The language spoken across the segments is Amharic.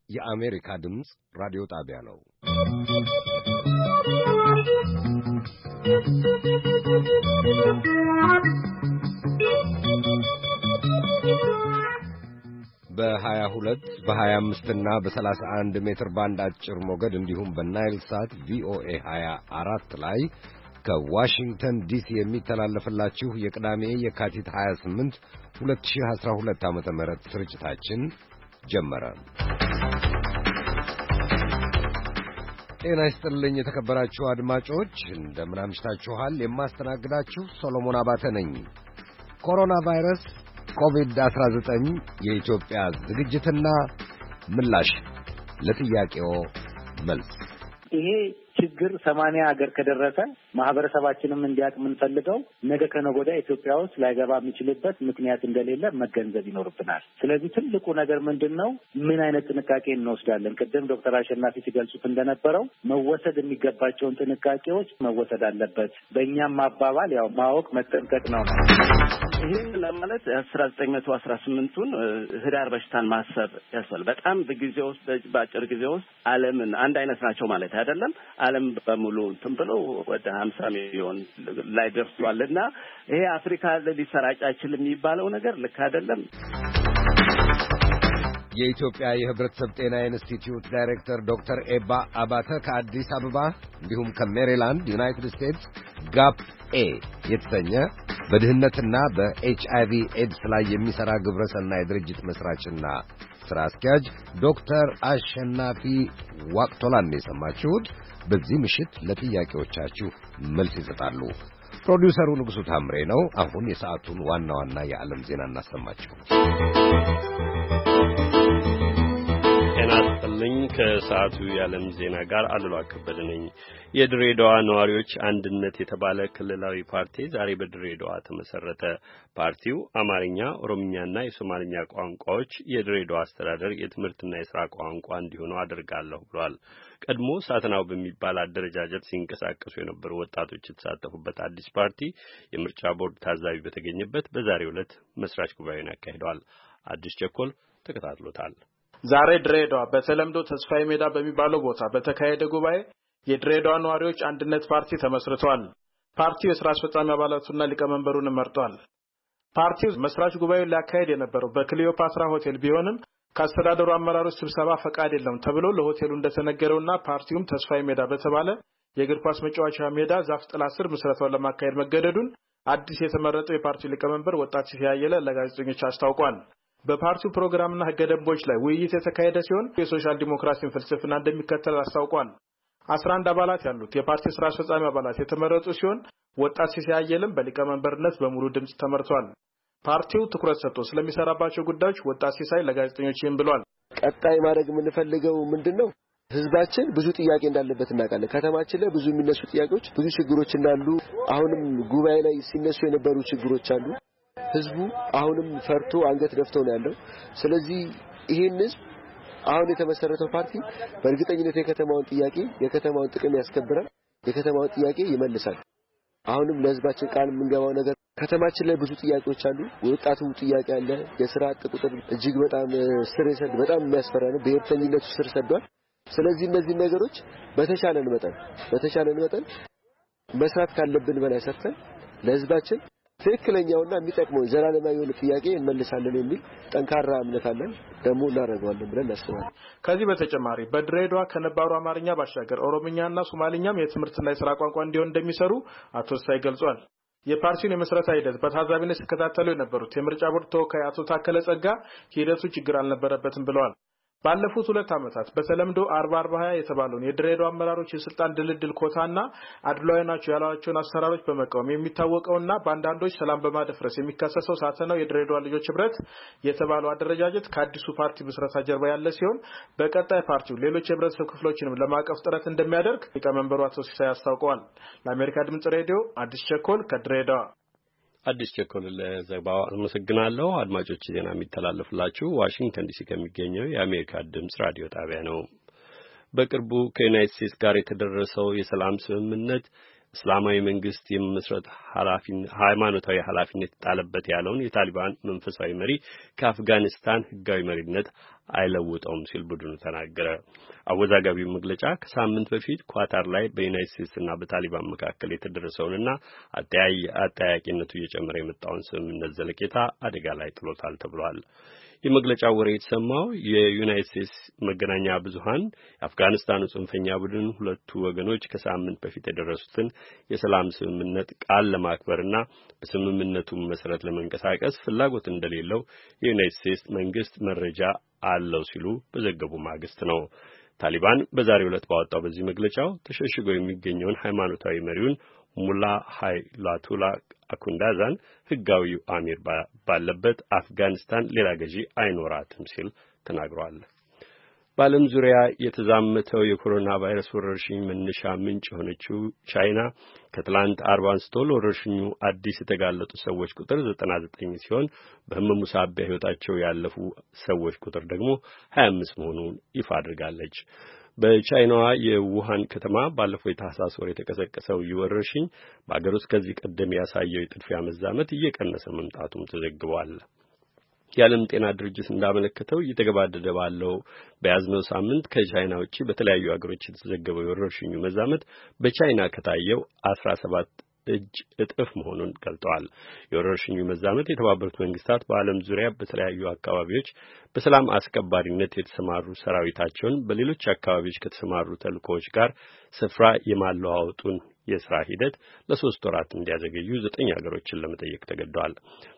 የአሜሪካ ድምፅ ራዲዮ ጣቢያ ነው። በ22 በ25 እና በ31 ሜትር ባንድ አጭር ሞገድ እንዲሁም በናይል ሳት ቪኦኤ 24 ላይ ከዋሽንግተን ዲሲ የሚተላለፍላችሁ የቅዳሜ የካቲት 28 2012 ዓ.ም ስርጭታችን ጀመረ። ጤና ይስጥልኝ የተከበራችሁ አድማጮች፣ እንደምን አምሽታችኋል? የማስተናግዳችሁ ሶሎሞን አባተ ነኝ። ኮሮና ቫይረስ ኮቪድ-19 የኢትዮጵያ ዝግጅትና ምላሽ ለጥያቄው መልስ። ይሄ ችግር 80 ሀገር ከደረሰ ማህበረሰባችንም እንዲያውቅ የምንፈልገው ነገ ከነገ ወዲያ ኢትዮጵያ ውስጥ ላይገባ የሚችልበት ምክንያት እንደሌለ መገንዘብ ይኖርብናል። ስለዚህ ትልቁ ነገር ምንድነው? ምን አይነት ጥንቃቄ እንወስዳለን? ቅድም ዶክተር አሸናፊ ሲገልጹት እንደነበረው መወሰድ የሚገባቸውን ጥንቃቄዎች መወሰድ አለበት። በእኛም አባባል ያው ማወቅ መጠንቀቅ ነው። ይህን ለማለት 1918ቱን ህዳር በሽታን ማሰብ ያስፈልጋል። በጣም በጊዜ ውስጥ በአጭር ጊዜ ውስጥ ዓለምን አንድ አይነት ናቸው ማለት አይደለም። ዓለም በሙሉ እንትን ብሎ ወደ 50 ሚሊዮን ላይ ደርሷልና ይሄ አፍሪካ ሊሰራጭ አይችልም የሚባለው ነገር ልክ አይደለም። የኢትዮጵያ የህብረተሰብ ጤና ኢንስቲትዩት ዳይሬክተር ዶክተር ኤባ አባተ ከአዲስ አበባ እንዲሁም ከሜሪላንድ ዩናይትድ ስቴትስ ጋፕ ኤ የተሰኘ በድህነትና በኤችአይቪ ኤድስ ላይ የሚሰራ ግብረሰናይ ድርጅት መስራችና ስራ አስኪያጅ ዶክተር አሸናፊ ዋቅቶላን የሰማችሁት። በዚህ ምሽት ለጥያቄዎቻችሁ መልስ ይሰጣሉ። ፕሮዲውሰሩ ንጉሱ ታምሬ ነው። አሁን የሰዓቱን ዋና ዋና የዓለም ዜና እናሰማችሁ። ከሰዓቱ የዓለም ዜና ጋር አሉላ ከበደ ነኝ። የድሬዳዋ ነዋሪዎች አንድነት የተባለ ክልላዊ ፓርቲ ዛሬ በድሬዳዋ ተመሰረተ። ፓርቲው አማርኛ፣ ኦሮምኛና የሶማሊኛ ቋንቋዎች የድሬዳዋ አስተዳደር የትምህርትና የሥራ ቋንቋ እንዲሆኑ አደርጋለሁ ብሏል። ቀድሞ ሳትናው በሚባል አደረጃጀት ሲንቀሳቀሱ የነበሩ ወጣቶች የተሳተፉበት አዲስ ፓርቲ የምርጫ ቦርድ ታዛቢ በተገኘበት በዛሬው ዕለት መስራች ጉባኤውን ያካሂደዋል። አዲስ ቸኮል ተከታትሎታል። ዛሬ ድሬዳዋ በተለምዶ ተስፋዬ ሜዳ በሚባለው ቦታ በተካሄደ ጉባኤ የድሬዳዋ ነዋሪዎች አንድነት ፓርቲ ተመስርቷል። ፓርቲው የሥራ አስፈጻሚ አባላቱና ሊቀመንበሩን መርጧል። ፓርቲው መስራች ጉባኤውን ሊያካሄድ የነበረው በክሊዮፓትራ ሆቴል ቢሆንም ከአስተዳደሩ አመራሮች ስብሰባ ፈቃድ የለም ተብሎ ለሆቴሉ እንደተነገረውና ፓርቲውም ተስፋዬ ሜዳ በተባለ የእግር ኳስ መጫወቻ ሜዳ ዛፍ ጥላ ስር ምስረታውን ለማካሄድ መገደዱን አዲስ የተመረጠው የፓርቲው ሊቀመንበር ወጣት ሲያየለ ለጋዜጠኞች አስታውቋል። በፓርቲው ፕሮግራምና ህገ ደንቦች ላይ ውይይት የተካሄደ ሲሆን የሶሻል ዲሞክራሲን ፍልስፍና እንደሚከተል አስታውቋል። 11 አባላት ያሉት የፓርቲው ስራ አስፈጻሚ አባላት የተመረጡ ሲሆን ወጣት ሲያየለም በሊቀመንበርነት በሙሉ ድምጽ ተመርጧል። ፓርቲው ትኩረት ሰጥቶ ስለሚሰራባቸው ጉዳዮች ወጣት ሲሳይ ለጋዜጠኞች ይህን ብሏል። ቀጣይ ማድረግ የምንፈልገው ምንድነው? ህዝባችን ብዙ ጥያቄ እንዳለበት እናውቃለን። ከተማችን ላይ ብዙ የሚነሱ ጥያቄዎች፣ ብዙ ችግሮች እንዳሉ አሁንም ጉባኤ ላይ ሲነሱ የነበሩ ችግሮች አሉ። ህዝቡ አሁንም ፈርቶ አንገት ደፍቶ ነው ያለው። ስለዚህ ይሄን ህዝብ አሁን የተመሰረተው ፓርቲ በእርግጠኝነት የከተማውን ጥቅም ያስከብራል፣ የከተማውን ጥያቄ ይመልሳል። አሁንም ለህዝባችን ቃል የምንገባው ነገር ከተማችን ላይ ብዙ ጥያቄዎች አሉ። ወጣቱ ጥያቄ አለ። የሥራ አጥ ቁጥር እጅግ በጣም ስር የሰደደ በጣም የሚያስፈራ ነው። ብሔርተኝነቱ ስር ሰዷል። ስለዚህ እነዚህ ነገሮች በተቻለን መጠን መስራት ካለብን በላይ ሰርተን ለህዝባችን ትክክለኛውና የሚጠቅመው ዘላለማዊ የሆነ ጥያቄ እንመልሳለን የሚል ጠንካራ እምነት አለን። ደግሞ እናደርገዋለን ብለን እናስባለን። ከዚህ በተጨማሪ በድሬዳዋ ከነባሩ አማርኛ ባሻገር ኦሮምኛና ሶማሊኛም የትምህርትና የሥራ ቋንቋ እንዲሆን እንደሚሰሩ አቶ ሳይ ገልጿል። የፓርቲውን የመስረታ ሂደት በታዛቢነት ሲከታተሉ የነበሩት የምርጫ ቦርድ ተወካይ አቶ ታከለ ጸጋ ሂደቱ ችግር አልነበረበትም ብለዋል። ባለፉት 2 ዓመታት በተለምዶ 40-40-20 የተባለውን የድሬዳዋ አመራሮች የስልጣን ድልድል ኮታና አድሏዊ ናቸው ያሏቸውን አሰራሮች በመቃወም የሚታወቀውና በአንዳንዶች ሰላም በማደፍረስ የሚከሰሰው ሳተናው የድሬዳዋ ልጆች ህብረት የተባለው አደረጃጀት ከአዲሱ ፓርቲ መስረታ ጀርባ ያለ ሲሆን በቀጣይ ፓርቲው ሌሎች የህብረተሰብ ክፍሎችንም ለማቀፍ ጥረት እንደሚያደርግ ሊቀመንበሩ አቶ ሲሳይ አስታውቀዋል። ለአሜሪካ ድምጽ ሬዲዮ አዲስ ቸኮል ከድሬዳዋ። አዲስ ቸኮል ለዘገባው አመሰግናለሁ። አድማጮች ዜና የሚተላለፍላችሁ ዋሽንግተን ዲሲ ከሚገኘው የአሜሪካ ድምጽ ራዲዮ ጣቢያ ነው። በቅርቡ ከዩናይትድ ስቴትስ ጋር የተደረሰው የሰላም ስምምነት እስላማዊ መንግስት የመመስረት ሃይማኖታዊ ኃላፊነት ጣለበት ያለውን የታሊባን መንፈሳዊ መሪ ከአፍጋኒስታን ህጋዊ መሪነት አይለውጠውም ሲል ቡድኑ ተናገረ። አወዛጋቢው መግለጫ ከሳምንት በፊት ኳታር ላይ በዩናይትድ ስቴትስና በታሊባን መካከል የተደረሰውንና አጠያያቂነቱ እየጨመረ የመጣውን ስምምነት ዘለቄታ አደጋ ላይ ጥሎታል ተብሏል። የመግለጫው ወሬ የተሰማው የዩናይትድ ስቴትስ መገናኛ ብዙሃን የአፍጋኒስታኑ ጽንፈኛ ቡድን ሁለቱ ወገኖች ከሳምንት በፊት የደረሱትን የሰላም ስምምነት ቃል ለማክበርና በስምምነቱ መሰረት ለመንቀሳቀስ ፍላጎት እንደሌለው የዩናይትድ ስቴትስ መንግስት መረጃ አለው ሲሉ በዘገቡ ማግስት ነው። ታሊባን በዛሬው ዕለት ባወጣው በዚህ መግለጫው ተሸሽጎ የሚገኘውን ሃይማኖታዊ መሪውን ሙላ ሃይላቱላ አኩንዳዛን ህጋዊው አሚር ባለበት አፍጋኒስታን ሌላ ገዢ አይኖራትም ሲል ተናግሯል። በዓለም ዙሪያ የተዛመተው የኮሮና ቫይረስ ወረርሽኝ መነሻ ምንጭ የሆነችው ቻይና ከትላንት አርብ አንስቶ ለወረርሽኙ አዲስ የተጋለጡ ሰዎች ቁጥር 99 ሲሆን በህመሙ ሳቢያ ህይወታቸው ያለፉ ሰዎች ቁጥር ደግሞ 25 መሆኑን ይፋ አድርጋለች። በቻይናዋ የውሃን ከተማ ባለፈው የታህሳስ ወር የተቀሰቀሰው ወረርሽኝ በአገር ውስጥ ከዚህ ቀደም ያሳየው የጥድፊያ መዛመት እየቀነሰ መምጣቱም ተዘግቧል። የዓለም ጤና ድርጅት እንዳመለከተው እየተገባደደ ባለው በያዝነው ሳምንት ከቻይና ውጪ በተለያዩ አገሮች የተዘገበው የወረርሽኙ መዛመት በቻይና ከታየው 17 እጥፍ መሆኑን ገልጠዋል። የወረርሽኙ መዛመት የተባበሩት መንግስታት በዓለም ዙሪያ በተለያዩ አካባቢዎች በሰላም አስከባሪነት የተሰማሩ ሰራዊታቸውን በሌሎች አካባቢዎች ከተሰማሩ ተልእኮዎች ጋር ስፍራ የማለዋወጡን የሥራ ሂደት ለ3 ወራት እንዲያዘገዩ 9 ሀገሮችን ለመጠየቅ ተገደዋል።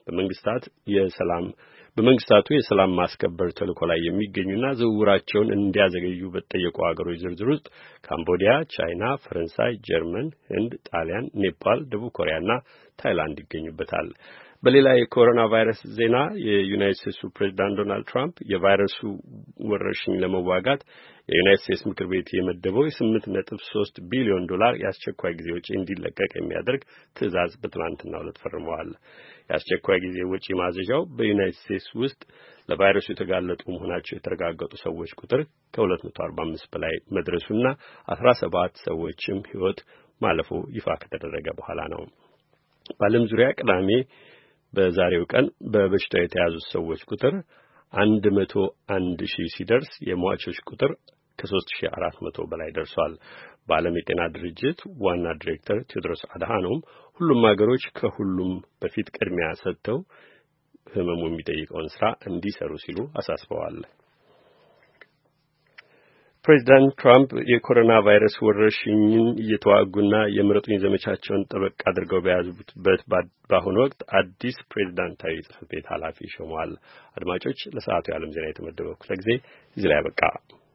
በመንግስታቱ የሰላም ማስከበር ተልእኮ ላይ የሚገኙና ዝውውራቸውን እንዲያዘገዩ በተጠየቁ ሀገሮች ዝርዝር ውስጥ ካምቦዲያ፣ ቻይና፣ ፈረንሳይ፣ ጀርመን፣ ህንድ፣ ጣሊያን፣ ኔፓል፣ ደቡብ ኮሪያና ታይላንድ ይገኙበታል። በሌላ የኮሮና ቫይረስ ዜና የዩናይትድ ስቴትሱ ፕሬዝዳንት ዶናልድ ትራምፕ የቫይረሱ ወረርሽኝ ለመዋጋት የዩናይትድ ስቴትስ ምክር ቤት የመደበው $8.3 ቢሊዮን የአስቸኳይ ጊዜ ወጪ እንዲለቀቅ የሚያደርግ ትዕዛዝ በትናንትናው ዕለት ፈርመዋል። የአስቸኳይ ጊዜ ወጪ ማዘዣው በዩናይትድ ስቴትስ ውስጥ ለቫይረሱ የተጋለጡ መሆናቸው የተረጋገጡ ሰዎች ቁጥር ከ245 በላይ መድረሱና 17 ሰዎችም ሕይወት ማለፉ ይፋ ከተደረገ በኋላ ነው። በዓለም ዙሪያ ቅዳሜ በዛሬው ቀን በበሽታው የተያዙ ሰዎች ቁጥር 101,000 ሲደርስ የሟቾች ቁጥር ከ3,400 በላይ ደርሷል። በዓለም የጤና ድርጅት ዋና ዲሬክተር ቴዎድሮስ አድሃኖም ሁሉም ሀገሮች ከሁሉም በፊት ቅድሚያ ሰጥተው ህመሙ የሚጠይቀውን ስራ እንዲሰሩ ሲሉ አሳስበዋል። ፕሬዚዳንት ትራምፕ የኮሮና ቫይረስ ወረርሽኝን እየተዋጉና የምረጡኝ ዘመቻቸውን ጠበቅ አድርገው በያዙበት በአሁኑ ወቅት አዲስ ፕሬዚዳንታዊ ጽሕፈት ቤት ኃላፊ ሾመዋል። አድማጮች፣ ለሰዓቱ የዓለም ዜና የተመደበው ክፍለ ጊዜ እዚህ ላይ ያበቃ።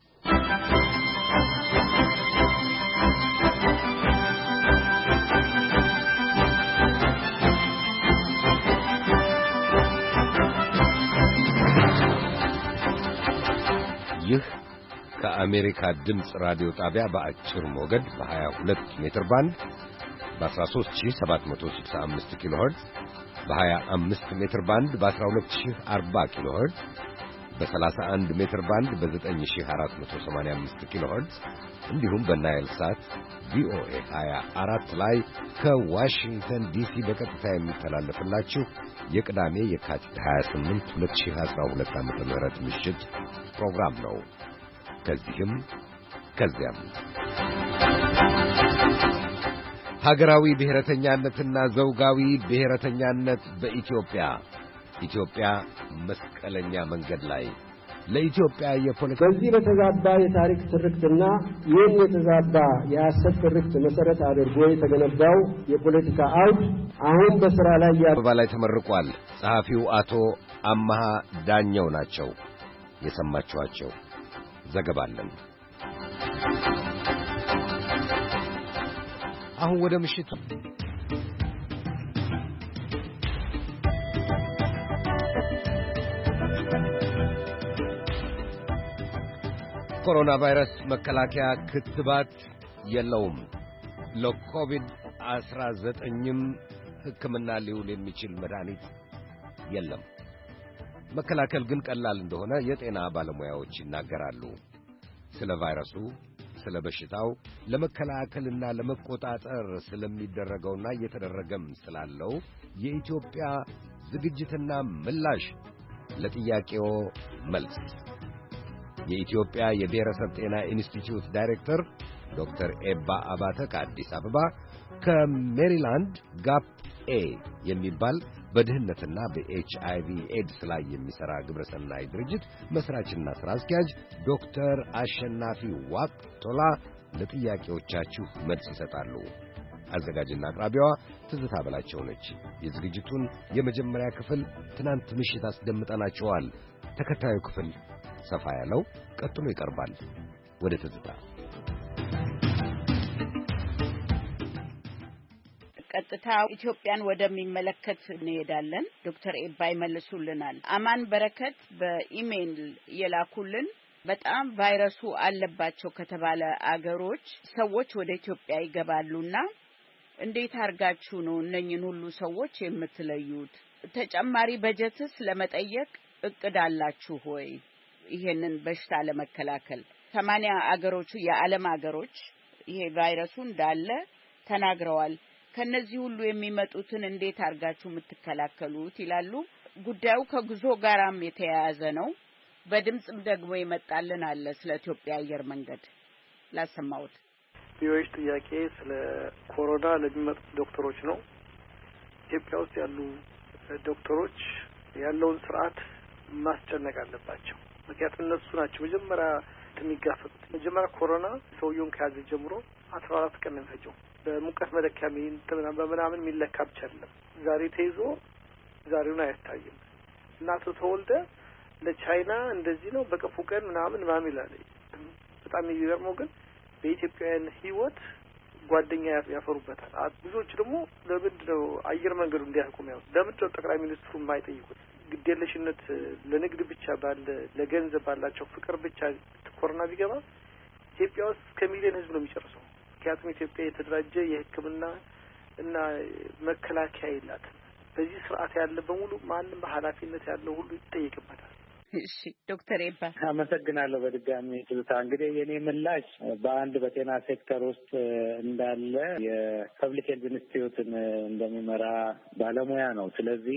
ይህ ከአሜሪካ ድምፅ ራዲዮ ጣቢያ በአጭር ሞገድ በ22 ሜትር ባንድ በ13765 ኪሎ ሄርዝ በ25 ሜትር ባንድ በ12040 ኪሎ ሄርዝ በ31 ሜትር ባንድ በ9485 ኪሎ ሄርዝ እንዲሁም በናይል ሳት ቪኦኤ 24 ላይ ከዋሽንግተን ዲሲ በቀጥታ የሚተላለፍላችሁ የቅዳሜ የካቲት 28 2012 ዓ.ም ምሽት ፕሮግራም ነው። ከዚህም ከዚያም ሀገራዊ ብሔረተኛነትና ዘውጋዊ ብሔረተኛነት በኢትዮጵያ መስቀለኛ መንገድ ላይ ለኢትዮጵያ የፖለቲካ በዚህ በተዛባ የታሪክ ትርክትና ይህን የተዛባ የሐሰት ትርክት መሰረት አድርጎ የተገነባው የፖለቲካ አውድ አሁን በስራ ላይ አበባ ላይ ተመርቋል። ጸሐፊው አቶ አማሃ ዳኘው ናቸው የሰማችኋቸው። ዘገባለን። አሁን ወደ ምሽቱ ኮሮና ቫይረስ መከላከያ ክትባት የለውም። ለኮቪድ-19ም ሕክምና ሊውል የሚችል መድኃኒት የለም። መከላከል ግን ቀላል እንደሆነ የጤና ባለሙያዎች ይናገራሉ። ስለ ቫይረሱ፣ ስለ በሽታው ለመከላከልና ለመቆጣጠር ስለሚደረገውና እየተደረገም ስላለው የኢትዮጵያ ዝግጅትና ምላሽ ለጥያቄው መልስ የኢትዮጵያ የብሔረሰብ ጤና ኢንስቲትዩት ዳይሬክተር ዶክተር ኤባ አባተ ከአዲስ አበባ፣ ከሜሪላንድ ጋፕ ኤ የሚባል በድህነትና በኤችአይቪ ኤድስ ላይ የሚሠራ ግብረሰናይ ድርጅት መሥራችና ሥራ አስኪያጅ ዶክተር አሸናፊ ዋቅቶላ ለጥያቄዎቻችሁ መልስ ይሰጣሉ። አዘጋጅና አቅራቢዋ ትዝታ በላቸው ነች። የዝግጅቱን የመጀመሪያ ክፍል ትናንት ምሽት አስደምጠናቸዋል። ተከታዩ ክፍል ሰፋ ያለው ቀጥሎ ይቀርባል። ወደ ትዝታ። ቀጥታ ኢትዮጵያን ወደሚመለከት እንሄዳለን። ዶክተር ኤባ ይመልሱልናል። አማን በረከት በኢሜይል የላኩልን በጣም ቫይረሱ አለባቸው ከተባለ አገሮች ሰዎች ወደ ኢትዮጵያ ይገባሉና እንዴት አርጋችሁ ነው እነኝን ሁሉ ሰዎች የምትለዩት? ተጨማሪ በጀትስ ለመጠየቅ እቅድ አላችሁ ሆይ? ይሄንን በሽታ ለመከላከል 80 አገሮቹ የዓለም አገሮች ይሄ ቫይረሱ እንዳለ ተናግረዋል። ከነዚህ ሁሉ የሚመጡትን እንዴት አርጋችሁ የምትከላከሉት ይላሉ። ጉዳዩ ከጉዞ ጋራም የተያያዘ ነው። በድምጽም ደግሞ ይመጣልን አለ ስለ ኢትዮጵያ አየር መንገድ ላሰማውት። ቢዮሽ ጥያቄ ስለ ኮሮና ለሚመጡ ዶክተሮች ነው። ኢትዮጵያ ውስጥ ያሉ ዶክተሮች ያለውን ስርዓት ማስጨነቅ አለባቸው። ምክንያቱም እነሱ ናቸው መጀመሪያ የሚጋፈጡት። መጀመሪያ ኮሮና ሰውየውን ከያዘ ጀምሮ 14 ቀን ነው ፈጀው። በሙቀት መለኪያ በምናምን የሚለካ ብቻ አይደለም። ዛሬ ተይዞ ዛሬውን አይታይም። እናቱ ተወልደ ለቻይና እንደዚህ ነው በቀፉ ቀን ምናምን ይላል። በጣም የሚገርመው ግን በኢትዮጵያውያን ህይወት ጓደኛ ያፈሩበታል። ብዙዎች ደግሞ ለምንድን ነው አየር መንገዱ እንዲያቆም ያው ለምንድን ነው ጠቅላይ ሚኒስትሩ የማይጠይቁት? ግዴለሽነት ለንግድ ብቻ ባለ ለገንዘብ ባላቸው ፍቅር ብቻ ኮሮና ቢገባ ኢትዮጵያ ውስጥ ከሚሊዮን ህዝብ ነው የሚጨርሰው። ምክንያቱም ኢትዮጵያ የተደራጀ የሕክምና እና መከላከያ የላት። በዚህ ስርዓት ያለ በሙሉ ማንም በኃላፊነት ያለው ሁሉ ይጠይቅበታል። እሺ ዶክተር ኤባ አመሰግናለሁ። በድጋሚ ትዝታ እንግዲህ የኔ ምላሽ በአንድ በጤና ሴክተር ውስጥ እንዳለ የፐብሊክ ሄልዝ ኢንስቲትዩትን እንደሚመራ ባለሙያ ነው። ስለዚህ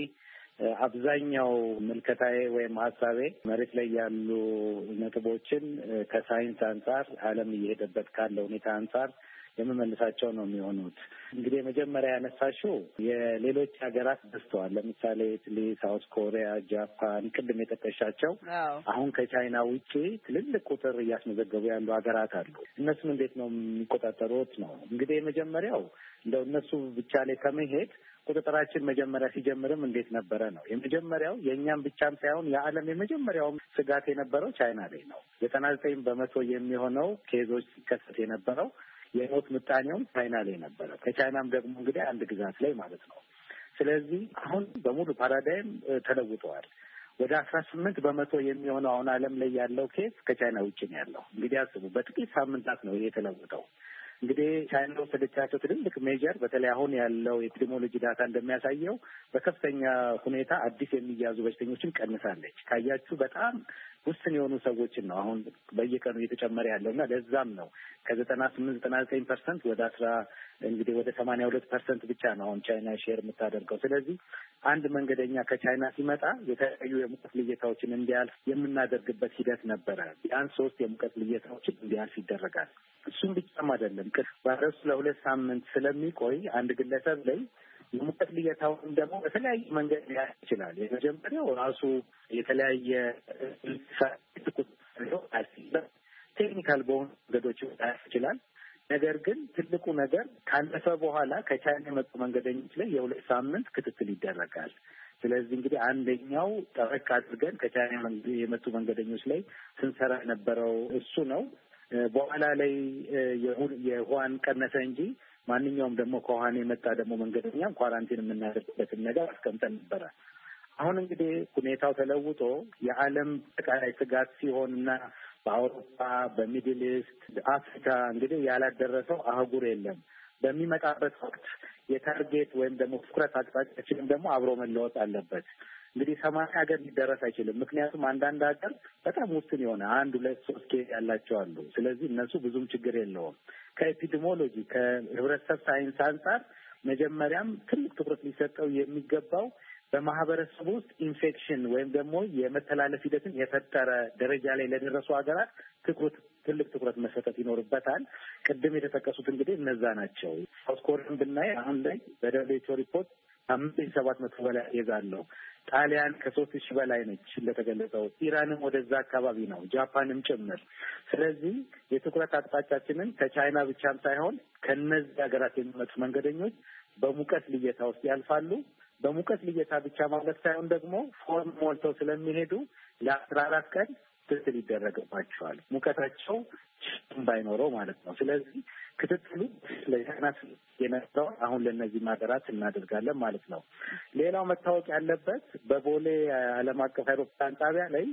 አብዛኛው ምልከታዬ ወይም ሀሳቤ መሬት ላይ ያሉ ነጥቦችን ከሳይንስ አንጻር ዓለም እየሄደበት ካለ ሁኔታ አንጻር የምመልሳቸው ነው የሚሆኑት። እንግዲህ መጀመሪያ ያነሳሽው የሌሎች ሀገራት በዝተዋል። ለምሳሌ ኢታሊ፣ ሳውዝ ኮሪያ፣ ጃፓን ቅድም የጠቀሻቸው አሁን ከቻይና ውጪ ትልልቅ ቁጥር እያስመዘገቡ ያሉ ሀገራት አሉ። እነሱም እንዴት ነው የሚቆጣጠሩት ነው እንግዲህ የመጀመሪያው እንደው እነሱ ብቻ ላይ ከመሄድ ቁጥጥራችን መጀመሪያ ሲጀምርም እንዴት ነበረ ነው። የመጀመሪያው የእኛም ብቻም ሳይሆን የዓለም የመጀመሪያውም ስጋት የነበረው ቻይና ላይ ነው። 99% የሚሆነው ኬዞች ሲከሰት የነበረው የሞት ምጣኔውም ቻይና ላይ ነበረ። ከቻይናም ደግሞ እንግዲህ አንድ ግዛት ላይ ማለት ነው። ስለዚህ አሁን በሙሉ ፓራዳይም ተለውጠዋል። ወደ 18% የሚሆነው አሁን ዓለም ላይ ያለው ኬስ ከቻይና ውጭ ነው ያለው። እንግዲህ አስቡ፣ በጥቂት ሳምንታት ነው ይሄ የተለወጠው። እንግዲህ ቻይና ወሰደቻቸው ትልልቅ ሜጀር በተለይ አሁን ያለው የኤፒዲሞሎጂ ዳታ እንደሚያሳየው በከፍተኛ ሁኔታ አዲስ የሚያዙ በሽተኞችን ቀንሳለች። ካያችሁ በጣም ውስን የሆኑ ሰዎችን ነው አሁን በየቀኑ እየተጨመረ ያለውና ለዛም ነው ከ98-99% ወደ 82% ብቻ ነው አሁን ቻይና ሼር የምታደርገው። ስለዚህ አንድ መንገደኛ ከቻይና ሲመጣ የተለያዩ የሙቀት ልየታዎችን እንዲያልፍ የምናደርግበት ሂደት ነበረ። ቢያንስ 3 የሙቀት ልየታዎችን እንዲያልፍ ይደረጋል። እሱም ብቻም አይደለም፣ ቫይረሱ ለ2 ሳምንት ስለሚቆይ አንድ ግለሰብ ላይ የሙቀት ልየታውን ደግሞ በተለያየ መንገድ ሊያልፍ ይችላል። የመጀመሪያው ራሱ የተለያየ ቴክኒካል በሆኑ መንገዶች ሊያልፍ ይችላል። ነገር ግን ትልቁ ነገር ካለፈ በኋላ ከቻይና የመጡ መንገደኞች ላይ የ2 ሳምንት ክትትል ይደረጋል። ስለዚህ እንግዲህ አንደኛው ጠበቅ አድርገን ከቻይና የመጡ መንገደኞች ላይ ስንሰራ የነበረው እሱ ነው። በኋላ ላይ የሁዋን ቀነሰ እንጂ ማንኛውም ደግሞ ከውሃን የመጣ ደግሞ መንገደኛ ኳራንቲን የምናደርግበትን ነገር አስቀምጠን ነበረ። አሁን እንግዲህ ሁኔታው ተለውጦ የዓለም አጠቃላይ ስጋት ሲሆንና በአውሮፓ፣ በሚድል ኢስት፣ አፍሪካ እንግዲህ ያላደረሰው አህጉር የለም። በሚመጣበት ወቅት የታርጌት ወይም ደግሞ ትኩረት አቅጣጫችንም ደግሞ አብሮ መለወጥ አለበት። እንግዲህ 80 ሀገር ሊደረስ አይችልም። ምክንያቱም አንዳንድ ሀገር በጣም ውስን የሆነ 1፣ 2፣ 3 ኬዝ ያላቸው አሉ። ስለዚህ እነሱ ብዙም ችግር የለውም። ከኤፒዲሞሎጂ ከህብረተሰብ ሳይንስ አንጻር መጀመሪያም ትልቅ ትኩረት ሊሰጠው የሚገባው በማህበረሰቡ ውስጥ ኢንፌክሽን ወይም ደግሞ የመተላለፍ ሂደትን የፈጠረ ደረጃ ላይ ለደረሱ ሀገራት ትልቅ ትኩረት መሰጠት ይኖርበታል። ቅድም የተጠቀሱት እንግዲህ እነዛ ናቸው። ሳውዝ ኮሪያን ብናይ አሁን ላይ በደብሊውኤችኦ ሪፖርት 5700 በላይ ይዛለው። ጣሊያን ከ3000 በላይ ነች እንደተገለጸው። ኢራንም ወደዛ አካባቢ ነው፣ ጃፓንም ጭምር። ስለዚህ የትኩረት አቅጣጫችንን ከቻይና ብቻም ሳይሆን ከነዚህ ሀገራት የሚመጡ መንገደኞች በሙቀት ልየታ ውስጥ ያልፋሉ። በሙቀት ልየታ ብቻ ማለት ሳይሆን ደግሞ ፎርም ሞልተው ስለሚሄዱ ለ14 ቀን ክትትል ይደረግባቸዋል። ሙቀታቸው ባይኖረው ማለት ነው። ስለዚህ ክትትሉ ለህናት የነበረው አሁን ለነዚህ ሀገራት እናደርጋለን ማለት ነው። ሌላው መታወቅ ያለበት በቦሌ ዓለም አቀፍ አውሮፕላን ጣቢያ ላይ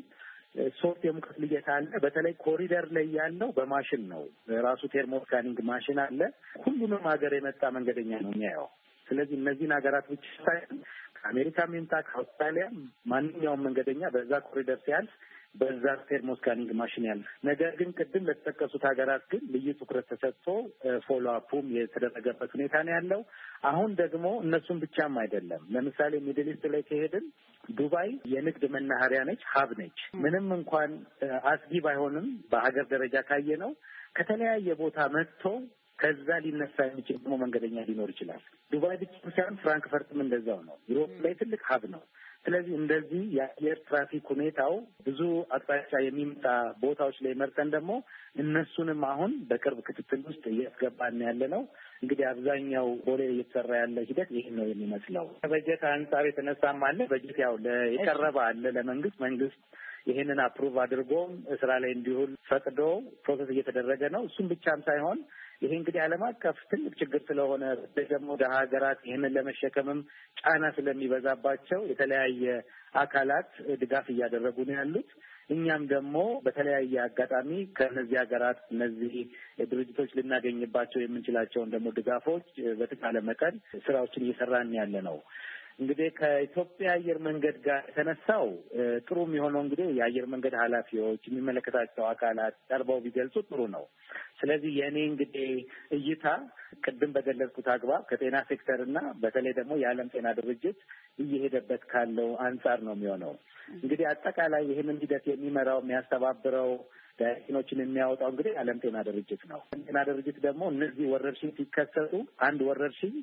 3 የሙቀት ልየታ አለ። በተለይ ኮሪደር ላይ ያለው በማሽን ነው። ራሱ ቴርሞስካኒንግ ማሽን አለ። ሁሉንም ሀገር የመጣ መንገደኛ ነው የሚያየው። ስለዚህ እነዚህን ሀገራት ብቻ ሳይሆን ከአሜሪካም ይምጣ ከአውስትራሊያ ማንኛውም መንገደኛ በዛ ኮሪደር ሲያልፍ በዛ ቴርሞስካኒንግ ማሽን ያለ። ነገር ግን ቅድም ለተጠቀሱት ሀገራት ግን ልዩ ትኩረት ተሰጥቶ ፎሎ አፑም የተደረገበት ሁኔታ ነው ያለው። አሁን ደግሞ እነሱም ብቻም አይደለም። ለምሳሌ ሚድል ኢስት ላይ ከሄድን ዱባይ የንግድ መናኸሪያ ነች፣ ሀብ ነች። ምንም እንኳን አስጊ ባይሆንም በሀገር ደረጃ ካየ ነው ከተለያየ ቦታ መጥቶ ከዛ ሊነሳ የሚችል ደግሞ መንገደኛ ሊኖር ይችላል። ዱባይ ብቻ ሳይሆን ፍራንክፈርትም እንደዛው ነው። ዩሮፕ ላይ ትልቅ ሀብ ነው። ስለዚህ እንደዚህ የአየር ትራፊክ ሁኔታው ብዙ አቅጣጫ የሚመጣ ቦታዎች ላይ መርጠን ደግሞ እነሱንም አሁን በቅርብ ክትትል ውስጥ እያስገባን ያለ ነው። እንግዲህ አብዛኛው ቦሌ እየተሰራ ያለ ሂደት ይህ ነው የሚመስለው። ከበጀት አንጻር የተነሳም አለ። በጀት ያው የቀረበ አለ ለመንግስት ይሄንን አፕሩቭ አድርጎም ስራ ላይ እንዲውል ፈቅዶ ፕሮሰስ እየተደረገ ነው። እሱም ብቻም ሳይሆን ይሄ እንግዲህ ዓለም አቀፍ ትልቅ ችግር ስለሆነ ደግሞ ደሃ ሀገራት ይህንን ለመሸከምም ጫና ስለሚበዛባቸው የተለያየ አካላት ድጋፍ እያደረጉ ነው ያሉት። እኛም ደግሞ በተለያየ አጋጣሚ ከእነዚህ ሀገራት እነዚህ ድርጅቶች ልናገኝባቸው የምንችላቸውን ደግሞ ድጋፎች በተቻለ መጠን ስራዎችን እየሰራን ያለ ነው። እንግዲህ ከኢትዮጵያ አየር መንገድ ጋር የተነሳው ጥሩ የሚሆነው እንግዲህ የአየር መንገድ ኃላፊዎች የሚመለከታቸው አካላት ቀርበው ቢገልጹ ጥሩ ነው። ስለዚህ የእኔ እንግዲህ እይታ ቅድም በገለጽኩት አግባብ ከጤና ሴክተር እና በተለይ ደግሞ የዓለም ጤና ድርጅት እየሄደበት ካለው አንጻር ነው የሚሆነው። እንግዲህ አጠቃላይ ይህንን ሂደት የሚመራው የሚያስተባብረው ዳይሬክሽኖችን የሚያወጣው እንግዲህ የዓለም ጤና ድርጅት ነው። ጤና ድርጅት ደግሞ እነዚህ ወረርሽኝ ሲከሰቱ አንድ ወረርሽኝ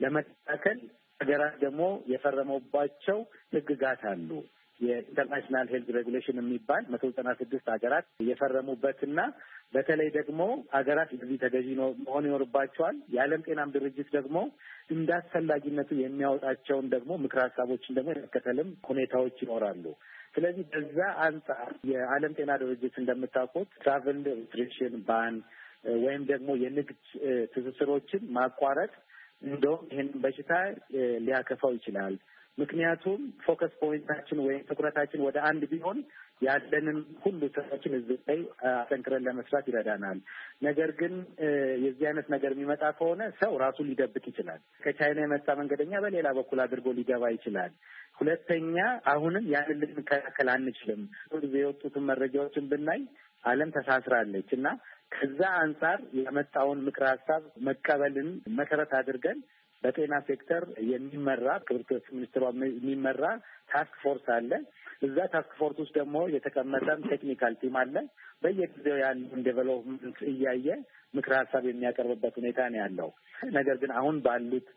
ለመከላከል ሀገራት ደግሞ የፈረመባቸው ህግጋት አሉ። የኢንተርናሽናል ሄልዝ ሬጉሌሽን የሚባል 196 ሀገራት የፈረሙበትና በተለይ ደግሞ ሀገራት ለዚህ ተገዢ መሆን ይኖርባቸዋል። የዓለም ጤናም ድርጅት ደግሞ እንደ አስፈላጊነቱ የሚያወጣቸውን ደግሞ ምክር ሀሳቦችን ደግሞ የመከተልም ሁኔታዎች ይኖራሉ። ስለዚህ በዛ አንጻር የዓለም ጤና ድርጅት እንደምታውቁት ትራቨል ሪስትሪክሽን ባን ወይም ደግሞ የንግድ ትስስሮችን ማቋረጥ እንደውም ይህን በሽታ ሊያከፋው ይችላል። ምክንያቱም ፎከስ ፖይንታችን ወይም ትኩረታችን ወደ አንድ ቢሆን ያለንን ሁሉ ስራችን እዚህ ላይ አጠንክረን ለመስራት ይረዳናል። ነገር ግን የዚህ አይነት ነገር የሚመጣ ከሆነ ሰው ራሱ ሊደብቅ ይችላል። ከቻይና የመጣ መንገደኛ በሌላ በኩል አድርጎ ሊገባ ይችላል። ሁለተኛ አሁንም ያንን ልንከላከል አንችልም። ጊዜ የወጡትን መረጃዎችን ብናይ ዓለም ተሳስራለች እና ከዛ አንጻር የመጣውን ምክረ ሀሳብ መቀበልን መሰረት አድርገን በጤና ሴክተር የሚመራ ክብርት ሚኒስትሯ የሚመራ ታስክ ፎርስ አለ። እዛ ታስክ ፎርስ ውስጥ ደግሞ የተቀመጠም ቴክኒካል ቲም አለ። በየጊዜው ያለውን ዴቨሎፕመንት እያየ ምክረ ሀሳብ የሚያቀርብበት ሁኔታ ነው ያለው። ነገር ግን አሁን ባሉት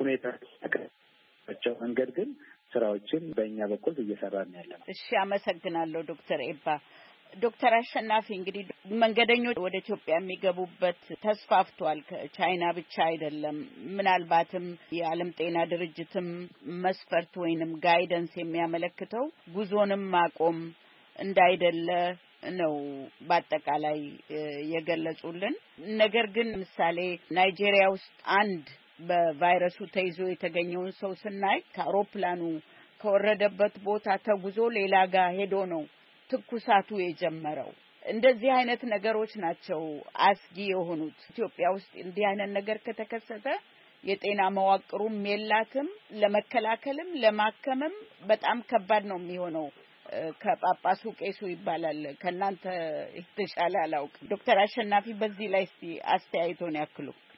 ሁኔታቸው መንገድ ግን ስራዎችን በእኛ በኩል እየሰራን ያለ ነው። እሺ፣ አመሰግናለሁ ዶክተር ኤባ። ዶክተር አሸናፊ እንግዲህ መንገደኞች ወደ ኢትዮጵያ የሚገቡበት ተስፋፍቷል። ከቻይና ብቻ አይደለም። ምናልባትም የዓለም ጤና ድርጅትም መስፈርት ወይንም ጋይደንስ የሚያመለክተው ጉዞንም ማቆም እንዳይደለ ነው በአጠቃላይ የገለጹልን። ነገር ግን ምሳሌ ናይጄሪያ ውስጥ አንድ በቫይረሱ ተይዞ የተገኘውን ሰው ስናይ ከአውሮፕላኑ ከወረደበት ቦታ ተጉዞ ሌላ ጋር ሄዶ ነው ትኩሳቱ የጀመረው። እንደዚህ አይነት ነገሮች ናቸው አስጊ የሆኑት። ኢትዮጵያ ውስጥ እንዲህ አይነት ነገር ከተከሰተ የጤና መዋቅሩም የላትም፣ ለመከላከልም ለማከምም በጣም ከባድ ነው የሚሆነው። ከጳጳሱ ቄሱ ይባላል። ከእናንተ የተሻለ አላውቅም። ዶክተር አሸናፊ በዚህ ላይ እስቲ አስተያየቶን ያክሉ።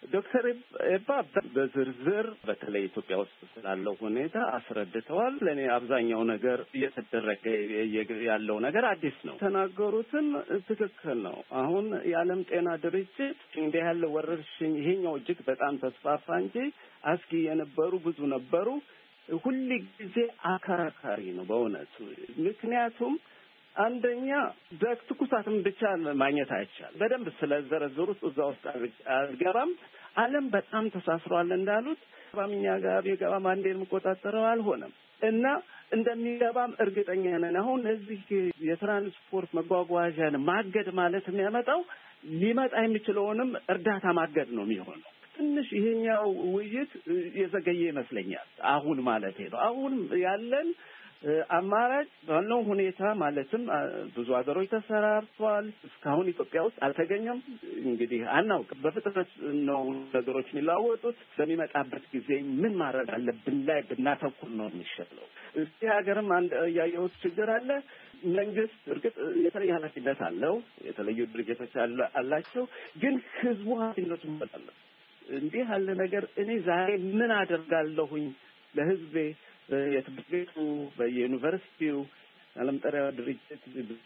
ዶክተር ኤባ በዝርዝር በተለይ ኢትዮጵያ ውስጥ ስላለው ሁኔታ አስረድተዋል። ለእኔ አብዛኛው ነገር እየተደረገ ያለው ነገር አዲስ ነው። ተናገሩትም ትክክል ነው። አሁን የዓለም ጤና ድርጅት እንዲህ ያለ ወረርሽኝ ይሄኛው እጅግ በጣም ተስፋፋ እንጂ አስጊ የነበሩ ብዙ ነበሩ። ሁሉ ጊዜ አከራካሪ ነው በእውነቱ። ምክንያቱም አንደኛ በትኩሳትም ብቻ ማግኘት አይቻልም። በደንብ ስለዘረዘሩት እዛ ውስጥ አልገባም። ዓለም በጣም ተሳስሯል እንዳሉት ባምኛ ጋር የገባም አንዴ የምቆጣጠረው አልሆነም እና እንደሚገባም እርግጠኛ ነን። አሁን እዚህ የትራንስፖርት መጓጓዣን ማገድ ማለት የሚያመጣው ሊመጣ የሚችለውንም እርዳታ ማገድ ነው የሚሆነው። ትንሽ ይሄኛው ውይይት የዘገየ ይመስለኛል። አሁን ማለት ነው አሁን ያለን አማራጭ ባለው ሁኔታ ማለትም ብዙ ሀገሮች ተሰራርቷል። እስካሁን ኢትዮጵያ ውስጥ አልተገኘም። እንግዲህ አናውቅም። በፍጥነት ነው ነገሮች የሚለዋወጡት። በሚመጣበት ጊዜ ምን ማድረግ አለብን ላይ ብናተኩር ነው የሚሻለው። እዚህ ሀገርም አንድ ያየሁት ችግር አለ። መንግስት እርግጥ የተለየ ኃላፊነት አለው፣ የተለዩ ድርጅቶች አላቸው። ግን ህዝቡ ኃላፊነቱን መጣለ እንዲህ ያለ ነገር እኔ ዛሬ ምን አደርጋለሁኝ ለህዝቤ የትምህርት ቤቱ በዩኒቨርሲቲው ዓለም ጤና ድርጅት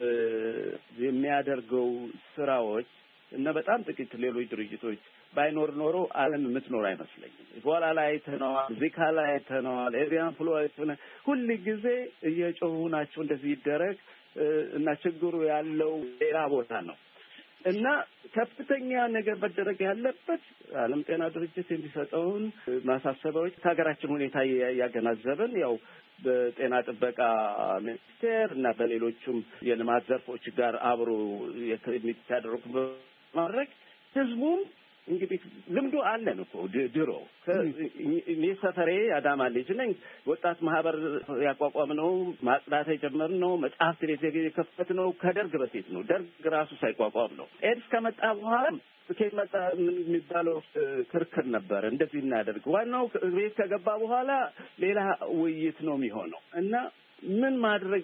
የሚያደርገው ስራዎች እና በጣም ጥቂት ሌሎች ድርጅቶች ባይኖር ኖሮ ዓለም የምትኖር አይመስለኝም። ኢቦላ ላይ ተነዋል፣ ዚካ ላይ ተነዋል፣ ኤቪያን ፍሉ ሁሉ ጊዜ እየጮሁ ናቸው እንደዚህ ይደረግ እና ችግሩ ያለው ሌላ ቦታ ነው እና ከፍተኛ ነገር መደረግ ያለበት ዓለም ጤና ድርጅት የሚሰጠውን ማሳሰቢያዎች ከሀገራችን ሁኔታ ያገናዘብን ያው በጤና ጥበቃ ሚኒስቴር እና በሌሎችም የልማት ዘርፎች ጋር አብሮ የሚያደርጉ ማድረግ ህዝቡም እንግዲህ ልምዱ አለን እኮ ድሮ እኔ ሰፈሬ አዳማ ልጅ ነኝ። ወጣት ማህበር ያቋቋምነው ማጽዳት የጀመርነው መጽሐፍት ቤት የከፈትነው ከደርግ በፊት ነው። ደርግ ራሱ ሳይቋቋም ነው። ኤድስ ከመጣ በኋላ ከየት መጣ የሚባለው ክርክር ነበር። እንደዚህ እናደርግ ዋናው ቤት ከገባ በኋላ ሌላ ውይይት ነው የሚሆነው እና ምን ማድረግ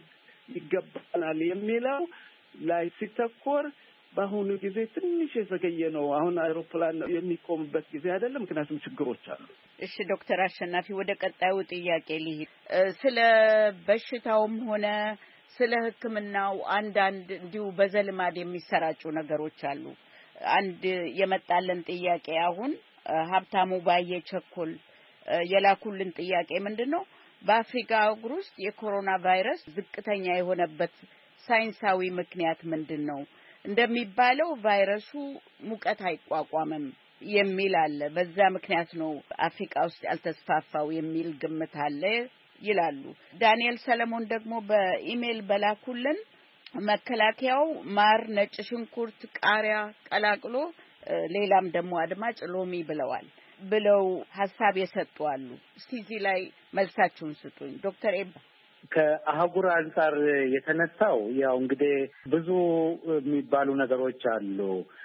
ይገባናል የሚለው ላይ ሲተኮር በአሁኑ ጊዜ ትንሽ የዘገየ ነው። አሁን አውሮፕላን የሚቆምበት ጊዜ አይደለም፣ ምክንያቱም ችግሮች አሉ። እሺ ዶክተር አሸናፊ ወደ ቀጣዩ ጥያቄ ልሂድ። ስለ በሽታውም ሆነ ስለ ሕክምናው አንዳንድ እንዲሁ በዘልማድ የሚሰራጩ ነገሮች አሉ። አንድ የመጣለን ጥያቄ አሁን ሀብታሙ ባየ ቸኮል የላኩልን ጥያቄ ምንድነው? በአፍሪካ አህጉር ውስጥ የኮሮና ቫይረስ ዝቅተኛ የሆነበት ሳይንሳዊ ምክንያት ምንድነው? እንደሚባለው ቫይረሱ ሙቀት አይቋቋምም የሚል አለ። በዛ ምክንያት ነው አፍሪካ ውስጥ ያልተስፋፋው የሚል ግምት አለ ይላሉ። ዳንኤል ሰለሞን ደግሞ በኢሜል በላኩልን መከላከያው ማር፣ ነጭ ሽንኩርት፣ ቃሪያ ቀላቅሎ ሌላም ደግሞ አድማጭ ሎሚ ብለው ሐሳብ የሰጡ አሉ። እስቲ እዚህ ላይ መልሳችሁን ስጡኝ ዶክተር ኤባ። ከአህጉር አንጻር የተነሳው ያው እንግዲህ ብዙ የሚባሉ ነገሮች አሉ።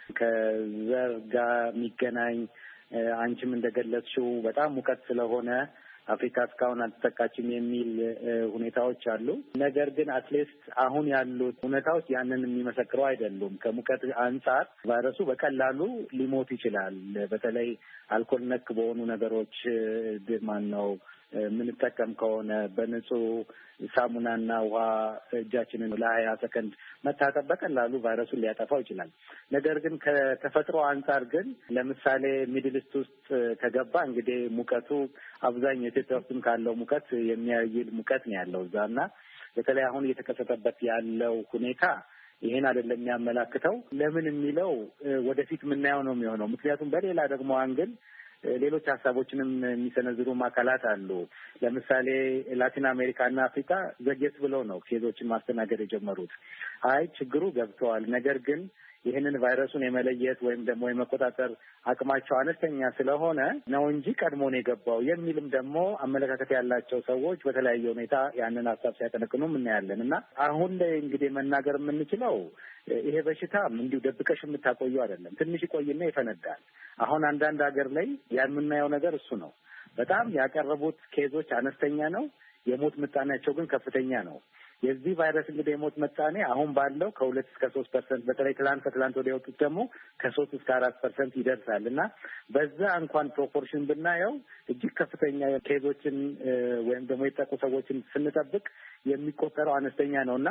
ከዘር ጋር የሚገናኝ አንቺም እንደገለጽሽው በጣም ሙቀት ስለሆነ አፍሪካ እስካሁን አልተጠቃችም የሚል ሁኔታዎች አሉ። ነገር ግን አትሊስት አሁን ያሉት ሁኔታዎች ያንን የሚመሰክረው አይደሉም። ከሙቀት አንጻር ቫይረሱ በቀላሉ ሊሞት ይችላል። በተለይ አልኮል ነክ በሆኑ ነገሮች ማነው የምንጠቀም ከሆነ በንጹህ ሳሙናና ውሃ እጃችንን ለ20 ሰከንድ መታጠብ በቀላሉ ቫይረሱን ሊያጠፋው ይችላል። ነገር ግን ከተፈጥሮ አንጻር ግን ለምሳሌ ሚድል ኢስት ውስጥ ከገባ እንግዲህ ሙቀቱ አብዛኛው ኢትዮጵያ ውስጥም ካለው ሙቀት የሚያይል ሙቀት ነው ያለው እዛና በተለይ አሁን እየተከሰተበት ያለው ሁኔታ ይሄን አይደለም የሚያመላክተው። ለምን የሚለው ወደፊት የምናየው ነው የሚሆነው። ምክንያቱም በሌላ ደግሞ አንግል ሌሎች ሀሳቦችንም የሚሰነዝሩ አካላት አሉ። ለምሳሌ ላቲን አሜሪካና አፍሪካ ዘግየት ብለው ነው ኬዞችን ማስተናገድ የጀመሩት። አይ ችግሩ ገብተዋል፣ ነገር ግን ይህንን ቫይረሱን የመለየት ወይም ደግሞ የመቆጣጠር አቅማቸው አነስተኛ ስለሆነ ነው እንጂ ቀድሞ ነው የገባው የሚልም ደግሞ አመለካከት ያላቸው ሰዎች በተለያየ ሁኔታ ያንን ሀሳብ ሲያጠነቅኑም እናያለን። እና አሁን ላይ እንግዲህ መናገር የምንችለው ይሄ በሽታ እንዲሁ ደብቀሽ የምታቆየው አይደለም። ትንሽ ይቆይና ይፈነዳል። አሁን አንዳንድ ሀገር ላይ የምናየው ነገር እሱ ነው። በጣም ያቀረቡት ኬዞች አነስተኛ ነው፣ የሞት ምጣኔያቸው ግን ከፍተኛ ነው። የዚህ ቫይረስ እንግዲህ የሞት መጣኔ አሁን ባለው ከ2 እስከ 3%፣ በተለይ ከትላንት ወዲያ የወጡት ደግሞ ከ3 እስከ 4% ይደርሳል እና በዛ እንኳን ፕሮፖርሽን ብናየው እጅግ ከፍተኛ ኬዞችን ወይም ደግሞ የጠቁ ሰዎችን ስንጠብቅ የሚቆጠረው አነስተኛ ነውና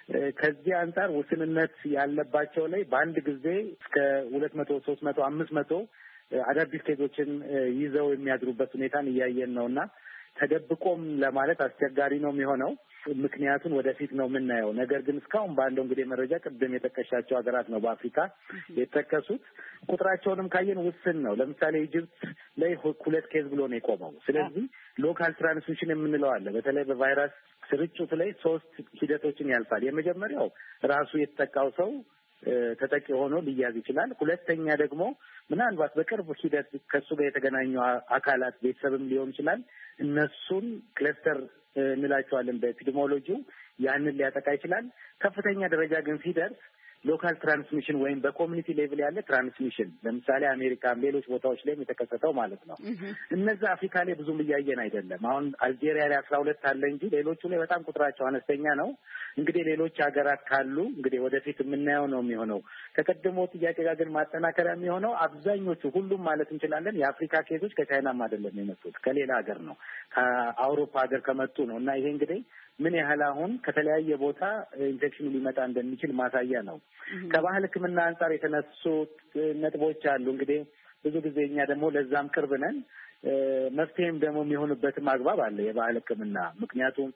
ከዚህ አንጻር ውስንነት ያለባቸው ላይ በአንድ ጊዜ እስከ 200፣ 300፣ 500 አዳዲስ ኬዞችን ይዘው የሚያድሩበት ሁኔታን እያየን ነውና ተደብቆም ለማለት አስቸጋሪ ነው የሚሆነው። ምክንያቱን ወደፊት ነው የምናየው። ነገር ግን እስካሁን ባለው እንግዲህ መረጃ ቅድም የጠቀሻቸው ሀገራት ነው በአፍሪካ የተጠቀሱት። ቁጥራቸውንም ካየን ውስን ነው። ለምሳሌ ኢጅፕት ላይ 2 ኬዝ ብሎ ነው የቆመው። ስለዚህ ሎካል ትራንስሚሽን የምንለው አለ። በተለይ በቫይረስ ስርጭት ላይ 3 ሂደቶችን ያልፋል። የመጀመሪያው ራሱ የተጠቃው ሰው ተጠቂ ሆኖ ሊያዝ ይችላል። ሁለተኛ ደግሞ ምናልባት በቅርብ ሂደት ከሱ ጋር የተገናኙ አካላት ቤተሰብም ሊሆን ይችላል። እነሱን ክለስተር እንላቸዋለን በኤፒዲሚዮሎጂው። ያንን ሊያጠቃ ይችላል። ከፍተኛ ደረጃ ግን ሲደርስ ሎካል ትራንስሚሽን ወይም በኮሚኒቲ ሌቭል ያለ ትራንስሚሽን ለምሳሌ አሜሪካም ሌሎች ቦታዎች ላይም የተከሰተው ማለት ነው። እነዛ አፍሪካ ላይ ብዙም እያየን አይደለም። አሁን አልጄሪያ ላይ 12 አለ እንጂ ሌሎቹ ላይ በጣም ቁጥራቸው አነስተኛ ነው። እንግዲህ ሌሎች ሀገራት ካሉ እንግዲህ ወደፊት የምናየው ነው የሚሆነው። ከቀደመው ጥያቄ ጋር ግን ማጠናከሪያ የሚሆነው አብዛኞቹ ሁሉም ማለት እንችላለን የአፍሪካ ኬዞች ከቻይናም አይደለም የመጡት ከሌላ ሀገር ነው፣ ከአውሮፓ ሀገር ከመጡ ነው እና ይሄ እንግዲህ ምን ያህል አሁን ከተለያየ ቦታ ኢንፌክሽኑ ሊመጣ እንደሚችል ማሳያ ነው። ከባህል ሕክምና አንጻር የተነሱት ነጥቦች አሉ። እንግዲህ ብዙ ጊዜ እኛ ደግሞ ለዛም ቅርብ ነን። መፍትሄም ደግሞ የሚሆንበትም አግባብ አለ የባህል ሕክምና። ምክንያቱም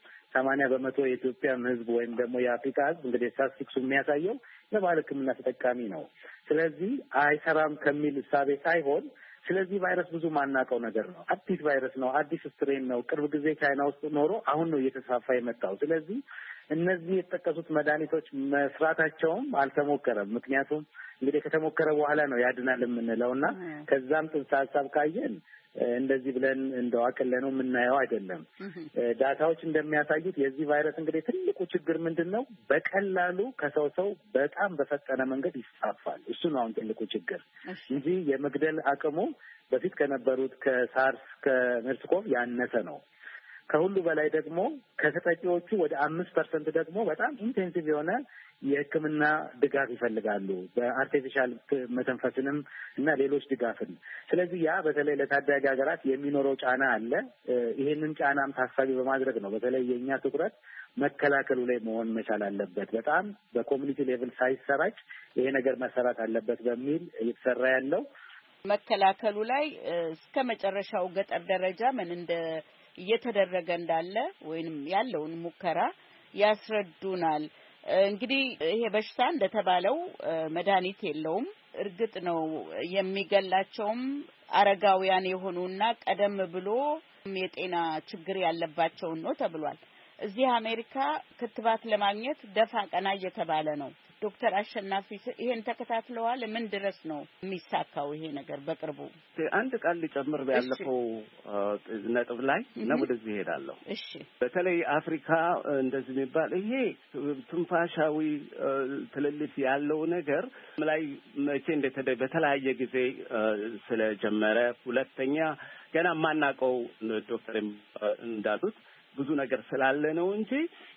80% የኢትዮጵያን ሕዝብ ወይም ደግሞ የአፍሪካ ሕዝብ እንግዲህ ስታቲስቲክሱ የሚያሳየው የባህል ሕክምና ተጠቃሚ ነው። ስለዚህ አይሰራም ከሚል እሳቤ ሳይሆን ስለዚህ ቫይረስ ብዙ ማናውቀው ነገር ነው። አዲስ ቫይረስ ነው፣ አዲስ ስትሬን ነው። ቅርብ ጊዜ ቻይና ውስጥ ኖሮ አሁን ነው እየተስፋፋ የመጣው። ስለዚህ እነዚህ የተጠቀሱት መድኃኒቶች መስራታቸውም አልተሞከረም። ምክንያቱም እንግዲህ ከተሞከረ በኋላ ነው ያድናል የምንለው እና ከዛም ጥንሰ ሀሳብ ካየን እንደዚህ ብለን እንደው አቅለነው የምናየው አይደለም። ዳታዎች እንደሚያሳዩት የዚህ ቫይረስ እንግዲህ ትልቁ ችግር ምንድን ነው? በቀላሉ ከሰው ሰው በጣም በፈጠነ መንገድ ይስፋፋል። እሱ ነው አሁን ትልቁ ችግር እንጂ የመግደል አቅሙ በፊት ከነበሩት ከሳርስ ከሜርስኮቭ ያነሰ ነው። ከሁሉ በላይ ደግሞ ከተጠቂዎቹ ወደ 5% ደግሞ በጣም ኢንቴንሲቭ የሆነ የሕክምና ድጋፍ ይፈልጋሉ፣ በአርቲፊሻል መተንፈስንም እና ሌሎች ድጋፍን። ስለዚህ ያ በተለይ ለታዳጊ ሀገራት የሚኖረው ጫና አለ። ይሄንን ጫናም ታሳቢ በማድረግ ነው በተለይ የእኛ ትኩረት መከላከሉ ላይ መሆን መቻል አለበት። በጣም በኮሚኒቲ ሌቭል ሳይሰራጭ ይሄ ነገር መሰራት አለበት በሚል እየተሰራ ያለው መከላከሉ ላይ እስከ መጨረሻው ገጠር ደረጃ ምን እየተደረገ እንዳለ ወይንም ያለውን ሙከራ ያስረዱናል። እንግዲህ ይሄ በሽታ እንደተባለው መድኃኒት የለውም። እርግጥ ነው የሚገላቸውም አረጋውያን የሆኑና ቀደም ብሎ የጤና ችግር ያለባቸውን ነው ተብሏል። እዚህ አሜሪካ ክትባት ለማግኘት ደፋ ቀና እየተባለ ነው። ዶክተር አሸናፊ ይሄን ተከታትለዋል? ምን ድረስ ነው የሚሳካው ይሄ ነገር? በቅርቡ አንድ ቃል ሊጨምር ያለፈው ነጥብ ላይ ነው ወደዚህ ሄዳለሁ። እሺ፣ በተለይ አፍሪካ እንደዚህ የሚባል ይሄ ትንፋሻዊ ትልልፍ ያለው ነገር ላይ መቼ በተለያየ ጊዜ ስለጀመረ፣ ሁለተኛ ገና የማናውቀው ዶክተር እንዳሉት ብዙ ነገር ስላለ ነው እንጂ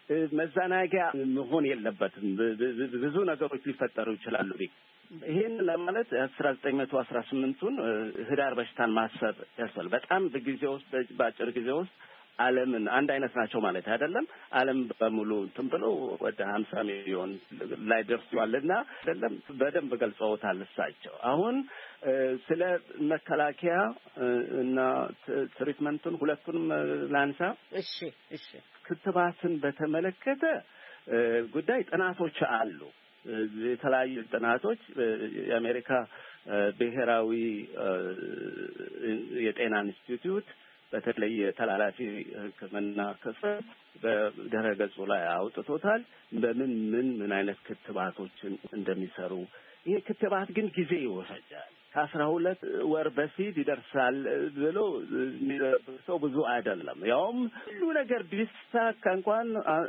መዘናጊያ መሆን የለበትም። ብዙ ነገሮች ሊፈጠሩ ይችላሉ። ይሄን ለማለት 1918ቱን ህዳር በሽታን ማሰብ ያስፈልጋል። በጣም በጊዜ ውስጥ በአጭር ጊዜ ውስጥ ዓለምን አንድ አይነት ናቸው ማለት አይደለም። ዓለም በሙሉ እንትን ብሎ ወደ 50 ሚሊዮን ላይ ደርሷልና አይደለም በደንብ ገልጸውታል እሳቸው። አሁን ስለ መከላከያ እና ትሪትመንቱን ሁለቱንም ላንሳ። እሺ። ክትባትን በተመለከተ ጉዳይ ጥናቶች አሉ። የተለያዩ ጥናቶች የአሜሪካ ብሔራዊ የጤና ኢንስቲትዩት በተለይ ተላላፊ ሕክምና ክፍል በድረ ገጹ ላይ አውጥቶታል። ምን አይነት ክትባቶችን እንደሚሰሩ። ይሄ ክትባት ግን ጊዜ ይወስዳል። ከ12 ወር በፊት ይደርሳል ብሎ ሰው ብዙ አይደለም። ያውም ሁሉ ነገር ቢሳካ እንኳን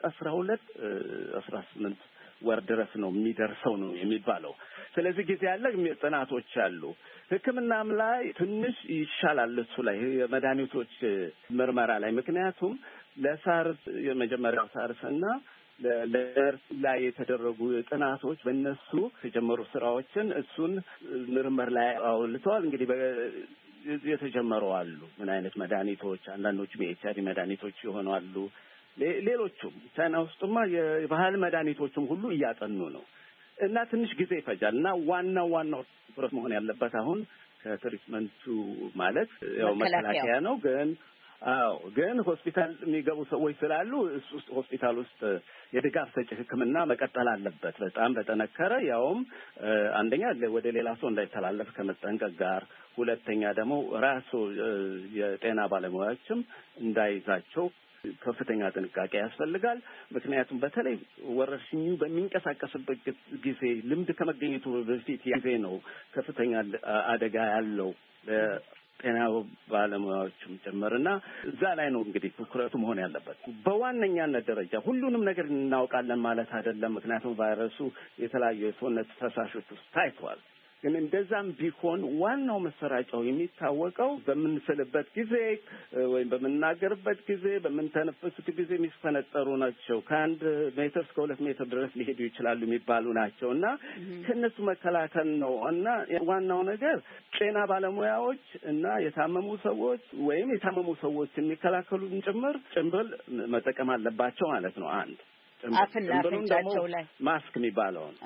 18 ወር ድረስ ነው የሚደርሰው ነው የሚባለው። ስለዚህ ጊዜ ያለ ጥናቶች አሉ። ሕክምናም ላይ ትንሽ ይሻላል እሱ ላይ የመድኃኒቶች ምርመራ ላይ። ምክንያቱም ለሳርስ የመጀመሪያው ሳርስና ለእርስ ላይ የተደረጉ ጥናቶች በእነሱ የተጀመሩ ስራዎችን እሱን ምርምር ላይ አውልተዋል። እንግዲህ የተጀመሩ አሉ። ምን አይነት መድኃኒቶች፣ አንዳንዶቹ የኤችአይቪ መድኃኒቶች ይሆናሉ። ሌሎቹም ቻይና ውስጥማ የባህል መድኃኒቶችም ሁሉ እያጠኑ ነው እና ትንሽ ጊዜ ይፈጃል እና ዋናው ትኩረት መሆን ያለበት አሁን ከትሪትመንቱ ማለት ያው መከላከያ ነው። ግን ሆስፒታል የሚገቡ ሰዎች ስላሉ ሆስፒታል ውስጥ የድጋፍ ሰጪ ሕክምና መቀጠል አለበት በጣም በጠነከረ ያውም አንደኛ ወደ ሌላ ሰው እንዳይተላለፍ ከመጠንቀቅ ጋር፣ ሁለተኛ ደግሞ ራሱ የጤና ባለሙያዎችም እንዳይዛቸው ከፍተኛ ጥንቃቄ ያስፈልጋል። ምክንያቱም በተለይ ወረርሽኙ በሚንቀሳቀስበት ጊዜ ልምድ ከመገኘቱ በፊት ጊዜ ነው ከፍተኛ አደጋ ያለው ጤና ባለሙያዎችም ጭምርና እዛ ላይ ነው እንግዲህ ትኩረቱ መሆን ያለበት። በዋነኛነት ደረጃ ሁሉንም ነገር እናውቃለን ማለት አይደለም። ምክንያቱም ቫይረሱ የተለያዩ የሰውነት ፈሳሾች ውስጥ ታይቷል። ግን እንደዛም ቢሆን ዋናው መሰራጫው የሚታወቀው በምንስልበት ጊዜ ወይም በምንናገርበት ጊዜ በምንተነፍስበት ጊዜ የሚፈነጠሩ ናቸው። ከ1 ሜትር እስከ 2 ሜትር ድረስ ሊሄዱ ይችላሉ የሚባሉ ናቸው እና ከነሱ መከላከል ነው እና ዋናው ነገር ጤና ባለሙያዎች እና የታመሙ ሰዎች የሚከላከሉን ጭምብል መጠቀም አለባቸው ማለት ነው። አንድ አፍና አፍንጫቸው ላይ ማስክ የሚባለውን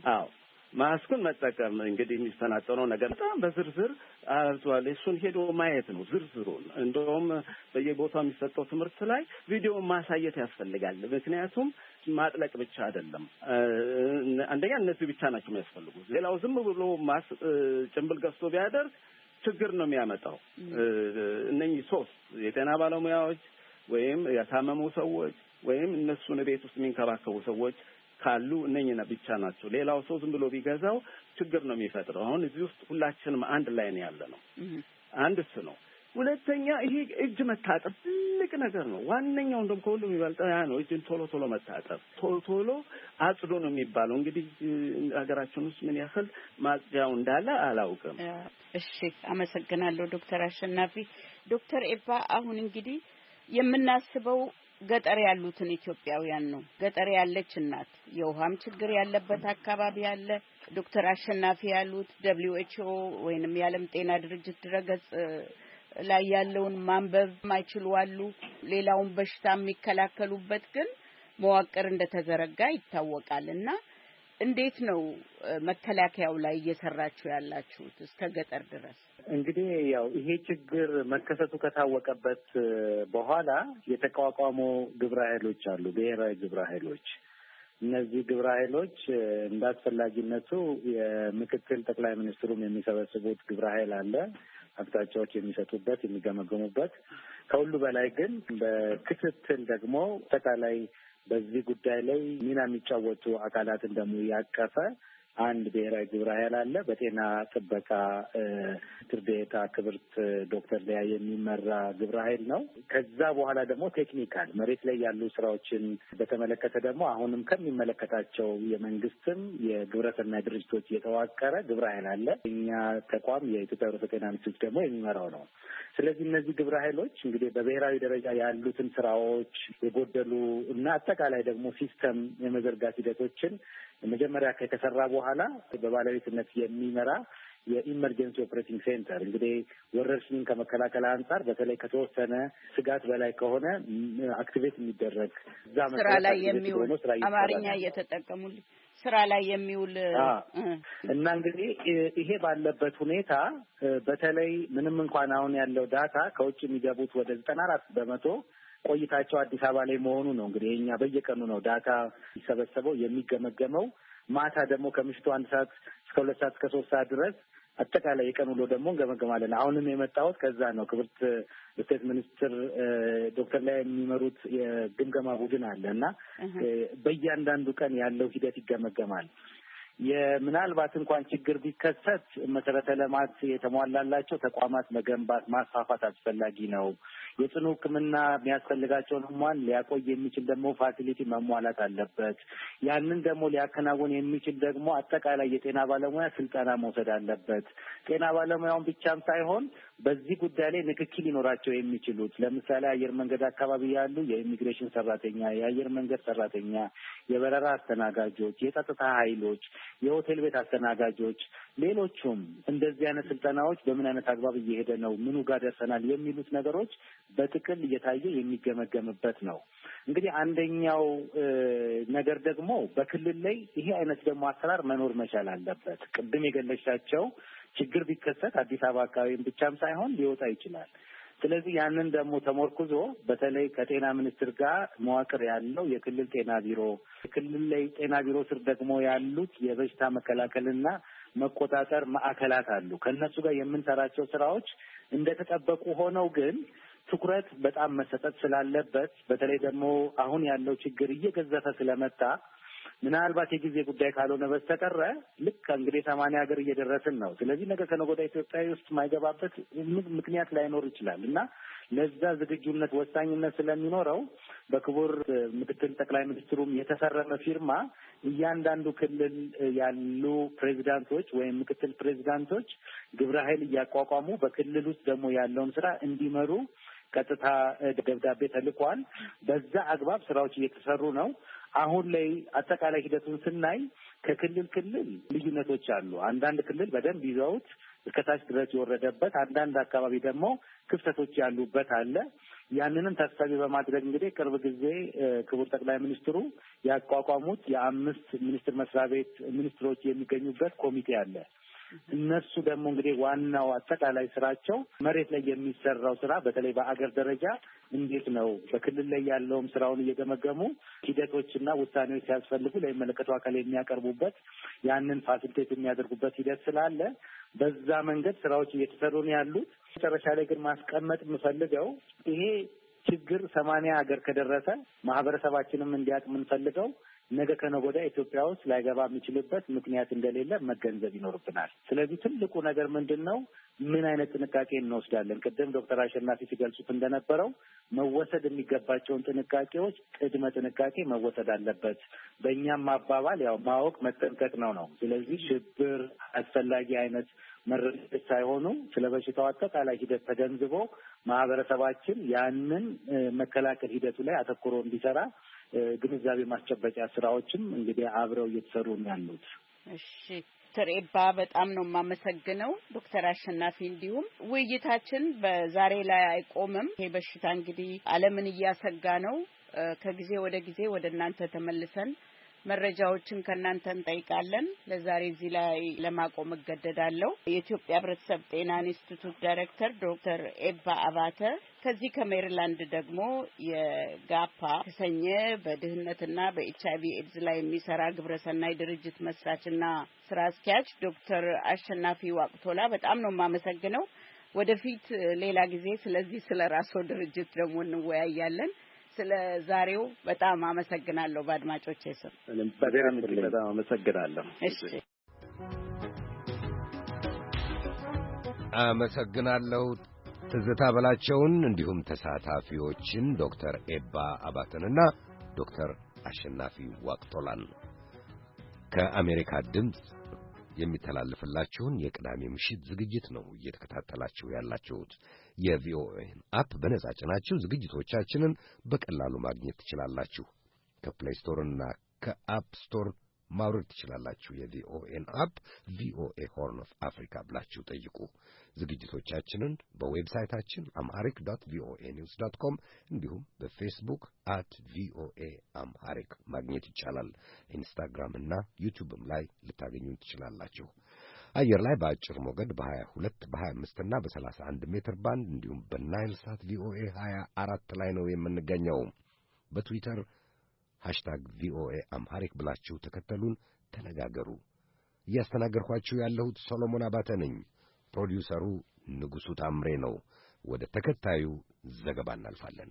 ማስኩን መጠቀም እንግዲህ የሚስተናጠነው ነገር በጣም በዝርዝር አዟል። እሱን ሄዶ ማየት ነው ዝርዝሩን። እንደውም በየቦታው የሚሰጠው ትምህርት ላይ ቪዲዮ ማሳየት ያስፈልጋል። ምክንያቱም ማጥለቅ ብቻ አይደለም። አንደኛ እነዚህ ብቻ ናቸው የሚያስፈልጉት። ሌላው ዝም ብሎ ጭንብል ገዝቶ ቢያደርግ ችግር ነው የሚያመጣው። እነኚህ 3 የጤና ባለሙያዎች ወይም የታመሙ ሰዎች ወይም እነሱን ቤት ውስጥ የሚንከባከቡ ሰዎች ካሉ እነኝና ብቻ ናቸው። ሌላው ሰው ዝም ብሎ ቢገዛው ችግር ነው የሚፈጥረው። አሁን እዚህ ውስጥ ሁላችንም አንድ ላይ ነው ያለነው። አንድ እሱ ነው። ሁለተኛ ይሄ እጅ መታጠብ ትልቅ ነገር ነው። ዋነኛው እንደም ከሁሉ የሚበልጠው ያ ነው። እጅን ቶሎ መታጠብ፣ ቶሎ አጽዶ ነው የሚባለው። እንግዲህ ሀገራችን ውስጥ ምን ያህል ማጽጃው እንዳለ አላውቅም። እሺ፣ አመሰግናለሁ ዶክተር አሸናፊ። ዶክተር ኤባ አሁን እንግዲህ የምናስበው ገጠር ያሉትን ኢትዮጵያውያን ነው። ገጠር ያለች እናት የውሃም ችግር ያለበት አካባቢ አለ። ዶክተር አሸናፊ ያሉት WHO ወይንም የዓለም ጤና ድርጅት ድረገጽ ላይ ያለውን ማንበብ ማይችሉ አሉ። ሌላውን በሽታ የሚከላከሉበት ግን መዋቅር እንደተዘረጋ ይታወቃልና እንዴት ነው መከላከያው ላይ እየሰራችሁ ያላችሁት እስከ ገጠር ድረስ? እንግዲህ ያው ይሄ ችግር መከሰቱ ከታወቀበት በኋላ የተቋቋሙ ግብረ ኃይሎች አሉ፣ ብሔራዊ ግብረ ኃይሎች። እነዚህ ግብረ ኃይሎች እንዳስፈላጊነቱ የምክትል ጠቅላይ ሚኒስትሩም የሚሰበስቡት ግብረ ኃይል አለ፣ አቅጣጫዎች የሚሰጡበት የሚገመገሙበት። ከሁሉ በላይ ግን በክትትል ደግሞ አጠቃላይ በዚህ ጉዳይ ላይ ሚና የሚጫወቱ አካላትን ደግሞ ያቀፈ አንድ ብሔራዊ ግብረ ኃይል አለ። በጤና ጥበቃ ሚኒስትር ዴኤታ ክብርት ዶክተር ሊያ የሚመራ ግብረ ኃይል ነው። ከዛ በኋላ ደግሞ ቴክኒካል መሬት ላይ ያሉ ስራዎችን በተመለከተ ደግሞ አሁንም ከሚመለከታቸው የመንግስትም የግብረሰናይ ድርጅቶች የተዋቀረ ግብረ ኃይል አለ። እኛ ተቋም የኢትዮጵያ ሕብረተሰብ ጤና ኢንስቲትዩት ደግሞ የሚመራው ነው። ስለዚህ እነዚህ ግብረ ኃይሎች እንግዲህ በብሔራዊ ደረጃ ያሉትን ስራዎች የጎደሉ እና አጠቃላይ ደግሞ ሲስተም የመዘርጋት ሂደቶችን መጀመሪያ ከተሰራ በኋላ በባለቤትነት የሚመራ የኢመርጀንሲ ኦፕሬቲንግ ሴንተር እንግዲህ ወረርሽኝን ከመከላከል አንጻር በተለይ ከተወሰነ ስጋት በላይ ከሆነ አክቲቬት የሚደረግ ስራ ላይ የሚውል አማርኛ እየተጠቀሙልኝ ስራ ላይ የሚውል እና እንግዲህ ይሄ ባለበት ሁኔታ በተለይ ምንም እንኳን አሁን ያለው ዳታ ከውጭ የሚገቡት ወደ 94% ቆይታቸው አዲስ አበባ ላይ መሆኑ ነው። እንግዲህ እኛ በየቀኑ ነው ዳታ የሚሰበሰበው የሚገመገመው። ማታ ደግሞ ከምሽቱ 1 ሰዓት እስከ 2 ሰዓት እስከ 3 ሰዓት ድረስ አጠቃላይ የቀን ውሎ ደግሞ እንገመገማለን። አሁንም የመጣሁት ከዛ ነው። ክብርት ስቴት ሚኒስትር ዶክተር ላይ የሚመሩት የግምገማ ቡድን አለ እና በእያንዳንዱ ቀን ያለው ሂደት ይገመገማል። ምናልባት እንኳን ችግር ቢከሰት መሰረተ ልማት የተሟላላቸው ተቋማት መገንባት ማስፋፋት አስፈላጊ ነው። የጽኑ ሕክምና የሚያስፈልጋቸውን ህሙማን ሊያቆይ የሚችል ደግሞ ፋሲሊቲ መሟላት አለበት። ያንን ደግሞ ሊያከናውን የሚችል ደግሞ አጠቃላይ የጤና ባለሙያ ስልጠና መውሰድ አለበት። ጤና ባለሙያውን ብቻም ሳይሆን በዚህ ጉዳይ ላይ ንክኪ ሊኖራቸው የሚችሉት ለምሳሌ አየር መንገድ አካባቢ ያሉ የኢሚግሬሽን ሰራተኛ፣ የአየር መንገድ ሰራተኛ፣ የበረራ አስተናጋጆች፣ የጸጥታ ኃይሎች፣ የሆቴል ቤት አስተናጋጆች፣ ሌሎቹም እንደዚህ አይነት ስልጠናዎች በምን አይነት አግባብ እየሄደ ነው፣ ምኑ ጋር ደርሰናል የሚሉት ነገሮች በጥቅል እየታየ የሚገመገምበት ነው። እንግዲህ አንደኛው ነገር ደግሞ በክልል ላይ ይሄ አይነት ደግሞ አሰራር መኖር መቻል አለበት። ቅድም የገለጻቸው ችግር ቢከሰት አዲስ አበባ አካባቢም ብቻም ሳይሆን ሊወጣ ይችላል። ስለዚህ ያንን ደግሞ ተሞርኩዞ በተለይ ከጤና ሚኒስቴር ጋር መዋቅር ያለው የክልል ጤና ቢሮ፣ የክልል ላይ ጤና ቢሮ ስር ደግሞ ያሉት የበሽታ መከላከልና መቆጣጠር ማዕከላት አሉ። ከእነሱ ጋር የምንሰራቸው ስራዎች እንደተጠበቁ ሆነው ግን ትኩረት በጣም መሰጠት ስላለበት በተለይ ደግሞ አሁን ያለው ችግር እየገዘፈ ስለመጣ ምናልባት የጊዜ ጉዳይ ካልሆነ በስተቀረ ልክ እንግዲህ 80 ሀገር እየደረስን ነው። ስለዚህ ነገ ከነገ ወዲያ ኢትዮጵያ ውስጥ የማይገባበት ምክንያት ላይኖር ይችላል እና ለዛ ዝግጁነት ወሳኝነት ስለሚኖረው በክቡር ምክትል ጠቅላይ ሚኒስትሩም የተፈረመ ፊርማ እያንዳንዱ ክልል ያሉ ፕሬዚዳንቶች ወይም ምክትል ፕሬዚዳንቶች ግብረ ኃይል እያቋቋሙ በክልል ውስጥ ደግሞ ያለውን ስራ እንዲመሩ ቀጥታ ደብዳቤ ተልኳል። በዛ አግባብ ስራዎች እየተሰሩ ነው። አሁን ላይ አጠቃላይ ሂደቱን ስናይ ከክልል ክልል ልዩነቶች አሉ። አንዳንድ ክልል በደንብ ይዘውት እስከታች ድረስ የወረደበት፣ አንዳንድ አካባቢ ደግሞ ክፍተቶች ያሉበት አለ። ያንንም ታሳቢ በማድረግ እንግዲህ ቅርብ ጊዜ ክቡር ጠቅላይ ሚኒስትሩ ያቋቋሙት የ5 ሚኒስትር መስሪያ ቤት ሚኒስትሮች የሚገኙበት ኮሚቴ አለ። እነሱ ደግሞ እንግዲህ ዋናው አጠቃላይ ስራቸው መሬት ላይ የሚሰራው ስራ በተለይ በአገር ደረጃ እንዴት ነው በክልል ላይ ያለውም ስራውን እየገመገሙ ሂደቶችና ውሳኔዎች ሲያስፈልጉ ለሚመለከተው አካል የሚያቀርቡበት ያንን ፋሲሊቴት የሚያደርጉበት ሂደት ስላለ በዛ መንገድ ስራዎች እየተሰሩ ነው ያሉት። መጨረሻ ላይ ግን ማስቀመጥ የምፈልገው ይሄ ችግር 80 ሀገር ከደረሰ ማህበረሰባችንም እንዲያውቅ የምንፈልገው ነገ ከነገ ወዲያ ኢትዮጵያ ውስጥ ላይገባ የሚችልበት ምክንያት እንደሌለ መገንዘብ ይኖርብናል። ስለዚህ ትልቁ ነገር ምንድን ነው? ምን አይነት ጥንቃቄ እንወስዳለን? ቅድም ዶክተር አሸናፊ ሲገልጹት እንደነበረው መወሰድ የሚገባቸውን ጥንቃቄዎች ቅድመ ጥንቃቄ መወሰድ አለበት። በእኛም አባባል ያው ማወቅ መጠንቀቅ ነው። ስለዚህ ሽብር አስፈላጊ አይነት መረጃዎች ሳይሆኑ ስለ በሽታው አጠቃላይ ሂደት ተገንዝቦ ማህበረሰባችን ያንን መከላከል ሂደቱ ላይ አተኩሮ እንዲሰራ ግንዛቤ ማስጨበጫ ስራዎችም እንግዲህ አብረው እየተሰሩ ነው ያሉት። እሺ ዶክተር ኤባ በጣም ነው የማመሰግነው። ዶክተር አሸናፊ እንዲሁም ውይይታችን በዛሬ ላይ አይቆምም። ይሄ በሽታ እንግዲህ ዓለምን እያሰጋ ነው። ከጊዜ ወደ ጊዜ ወደ እናንተ ተመልሰን መረጃዎችን ከእናንተ እንጠይቃለን። ለዛሬ እዚህ ላይ ለማቆም እገደዳለሁ። የኢትዮጵያ ሕብረተሰብ ጤና ኢንስቲትዩት ዳይሬክተር ዶክተር ኤባ አባተ፣ ከዚህ ከሜሪላንድ ደግሞ የጋፓ የተሰኘ በድህነትና በኤችአይቪ ኤድስ ላይ የሚሰራ ግብረሰናይ ድርጅት መስራችና ስራ አስኪያጅ ዶክተር አሸናፊ ዋቅቶላ በጣም ነው የማመሰግነው። ወደፊት ሌላ ጊዜ ስለዚህ ስለ ራስዎ ድርጅት ደግሞ እንወያያለን። ስለ ዛሬው በጣም አመሰግናለሁ። በአድማጮቼ ስም በጣም አመሰግናለሁ። እሺ አመሰግናለሁ ትዝታ በላቸውን እንዲሁም ተሳታፊዎችን ዶክተር ኤባ አባተንና ዶክተር አሸናፊ ዋቅቶላን። ከአሜሪካ ድምፅ የሚተላለፍላችሁን የቅዳሜ ምሽት ዝግጅት ነው እየተከታተላችሁ ያላችሁት። የቪኦኤን አፕ በነጻ ጭናችሁ ዝግጅቶቻችንን በቀላሉ ማግኘት ትችላላችሁ። ከፕሌይ ስቶርና ከአፕ ስቶር ማውረድ ትችላላችሁ። የቪኦኤን አፕ ቪኦኤ ሆርን ኦፍ አፍሪካ ብላችሁ ጠይቁ። ዝግጅቶቻችንን በዌብሳይታችን amharic.voanews.com እንዲሁም በፌስቡክ @voa amharic ማግኘት ይቻላል። ኢንስታግራም እና ዩቲዩብም ላይ ልታገኙን ትችላላችሁ። አየር ላይ በአጭር ሞገድ በ22 በ25 እና በ31 ሜትር ባንድ እንዲሁም በናይል ሳት ቪኦኤ 24 ላይ ነው የምንገኘው። በትዊተር #ቪኦኤ አምሃሪክ ብላችሁ ተከተሉን፣ ተነጋገሩ። እያስተናገርኳችሁ ያለሁት ሶሎሞን አባተ ነኝ። ፕሮዲውሰሩ ንጉሡ ታምሬ ነው። ወደ ተከታዩ ዘገባ እናልፋለን።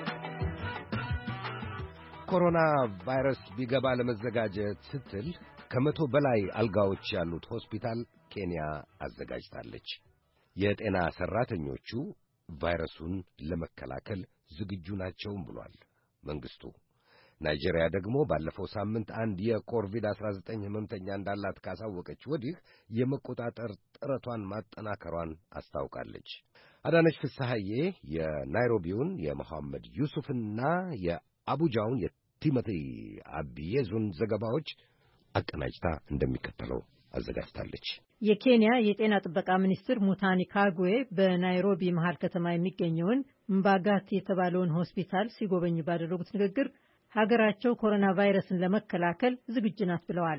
ኮሮና ቫይረስ ቢገባ ለመዘጋጀት ስትል ከ100 በላይ አልጋዎች ያሉት ሆስፒታል ኬንያ አዘጋጅታለች። የጤና ሠራተኞቹ ቫይረሱን ለመከላከል ዝግጁ ናቸውም ብሏል መንግሥቱ። ናይጄሪያ ደግሞ ባለፈው ሳምንት አንድ የኮቪድ-19 ሕመምተኛ እንዳላት ካሳወቀች ወዲህ የመቆጣጠር ጥረቷን ማጠናከሯን አስታውቃለች። አዳነች ፍስሐዬ የናይሮቢውን የመሐመድ ዩሱፍና የአቡጃውን የቲሞቲ አብዬዙን ዘገባዎች አቀናጅታ እንደሚከተለው አዘጋጅታለች። የኬንያ የጤና ጥበቃ ሚኒስትር ሙታኒ ካግዌ በናይሮቢ መሃል ከተማ የሚገኘውን ምባጋቲ የተባለውን ሆስፒታል ሲጎበኙ ባደረጉት ንግግር ሀገራቸው ኮሮና ቫይረስን ለመከላከል ዝግጁ ናት ብለዋል።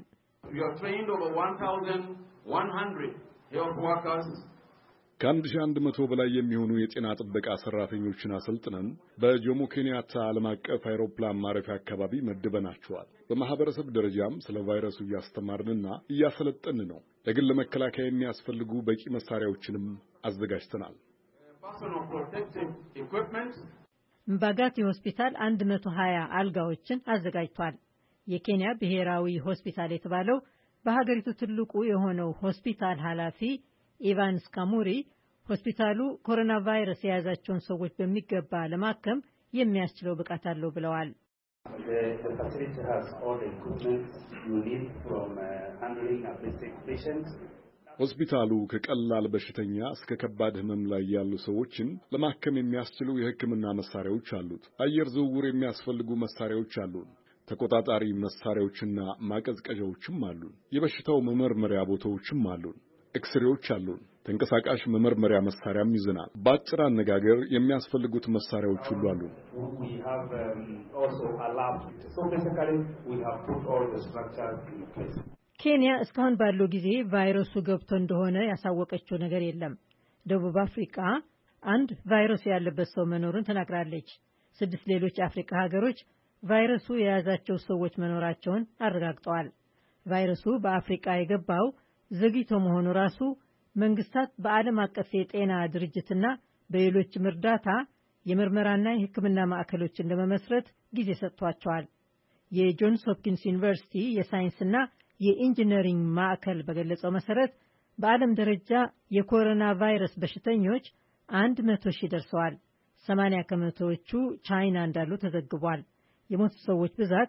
ከ1100 በላይ የሚሆኑ የጤና ጥበቃ ሰራተኞችን አሰልጥነን በጆሞ ኬንያታ ዓለም አቀፍ አውሮፕላን ማረፊያ አካባቢ መድበናቸዋል። በማህበረሰብ ደረጃም ስለ ቫይረሱ እያስተማርንና እያሰለጠን ነው። ለግል መከላከያ የሚያስፈልጉ በቂ መሳሪያዎችንም አዘጋጅተናል። ምባጋቲ ሆስፒታል 120 አልጋዎችን አዘጋጅቷል። የኬንያ ብሔራዊ ሆስፒታል የተባለው በሀገሪቱ ትልቁ የሆነው ሆስፒታል ኃላፊ ኢቫንስ ካሙሪ ሆስፒታሉ ኮሮና ቫይረስ የያዛቸውን ሰዎች በሚገባ ለማከም የሚያስችለው ብቃት አለው ብለዋል። ሆስፒታሉ ከቀላል በሽተኛ እስከ ከባድ ህመም ላይ ያሉ ሰዎችን ለማከም የሚያስችሉ የሕክምና መሳሪያዎች አሉት። አየር ዝውውር የሚያስፈልጉ መሳሪያዎች አሉን። ተቆጣጣሪ መሳሪያዎችና ማቀዝቀዣዎችም አሉን። የበሽታው መመርመሪያ ቦታዎችም አሉን። ኤክስሬዎች አሉን። ተንቀሳቃሽ መመርመሪያ መሳሪያም ይዘናል። በአጭር አነጋገር የሚያስፈልጉት መሳሪያዎች ሁሉ አሉን። ኬንያ እስካሁን ባለው ጊዜ ቫይረሱ ገብቶ እንደሆነ ያሳወቀችው ነገር የለም። ደቡብ አፍሪካ አንድ ቫይረሱ ያለበት ሰው መኖሩን ተናግራለች። 6 ሌሎች የአፍሪካ ሀገሮች ቫይረሱ የያዛቸው ሰዎች መኖራቸውን አረጋግጠዋል። ቫይረሱ በአፍሪካ የገባው ዘግይቶ መሆኑ ራሱ መንግስታት በዓለም አቀፍ የጤና ድርጅትና በሌሎችም እርዳታ የምርመራና የሕክምና ማዕከሎችን ለመመስረት ጊዜ ሰጥቷቸዋል። የጆንስ ሆፕኪንስ ዩኒቨርሲቲ የሳይንስና የኢንጂነሪንግ ማዕከል በገለጸው መሰረት በዓለም ደረጃ የኮሮና ቫይረስ በሽተኞች 100,000 ደርሰዋል። 80 ከመቶዎቹ ቻይና እንዳሉ ተዘግቧል። የሞቱ ሰዎች ብዛት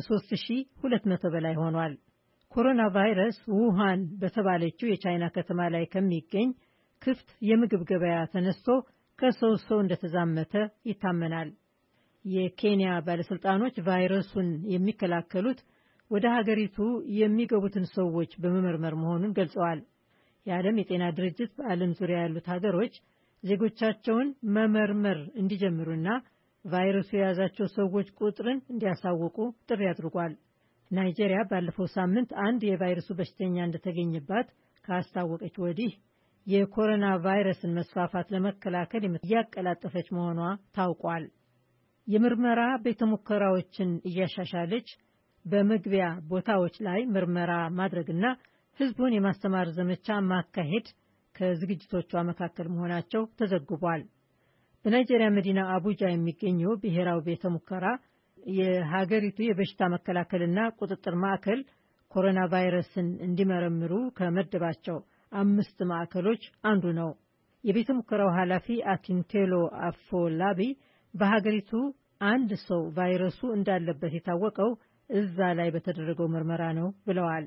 ከ3200 በላይ ሆኗል። ኮሮና ቫይረስ ውሃን በተባለችው የቻይና ከተማ ላይ ከሚገኝ ክፍት የምግብ ገበያ ተነስቶ ከሰው ሰው እንደተዛመተ ይታመናል። የኬንያ ባለስልጣኖች ቫይረሱን የሚከላከሉት ወደ ሀገሪቱ የሚገቡትን ሰዎች በመመርመር መሆኑን ገልጸዋል። የዓለም የጤና ድርጅት በዓለም ዙሪያ ያሉት ሀገሮች ዜጎቻቸውን መመርመር እንዲጀምሩና ቫይረሱ የያዛቸው ሰዎች ቁጥርን እንዲያሳውቁ ጥሪ አድርጓል። ናይጄሪያ ባለፈው ሳምንት አንድ የቫይረሱ በሽተኛ እንደተገኘባት ካስታወቀች ወዲህ የኮሮና ቫይረስን መስፋፋት ለመከላከል እያቀላጠፈች መሆኗ ታውቋል። የምርመራ ቤተ ሙከራዎችን እያሻሻለች በመግቢያ ቦታዎች ላይ ምርመራ ማድረግና ሕዝቡን የማስተማር ዘመቻ ማካሄድ ከዝግጅቶቿ መካከል መሆናቸው ተዘግቧል። በናይጄሪያ መዲና አቡጃ የሚገኘው ብሔራዊ ቤተ ሙከራ የሀገሪቱ የበሽታ መከላከልና ቁጥጥር ማዕከል ኮሮና ቫይረስን እንዲመረምሩ ከመደባቸው 5 ማዕከሎች አንዱ ነው። የቤተ ሙከራው ኃላፊ አኪንቴሎ አፎላቢ በሀገሪቱ አንድ ሰው ቫይረሱ እንዳለበት የታወቀው እዛ ላይ በተደረገው ምርመራ ነው ብለዋል።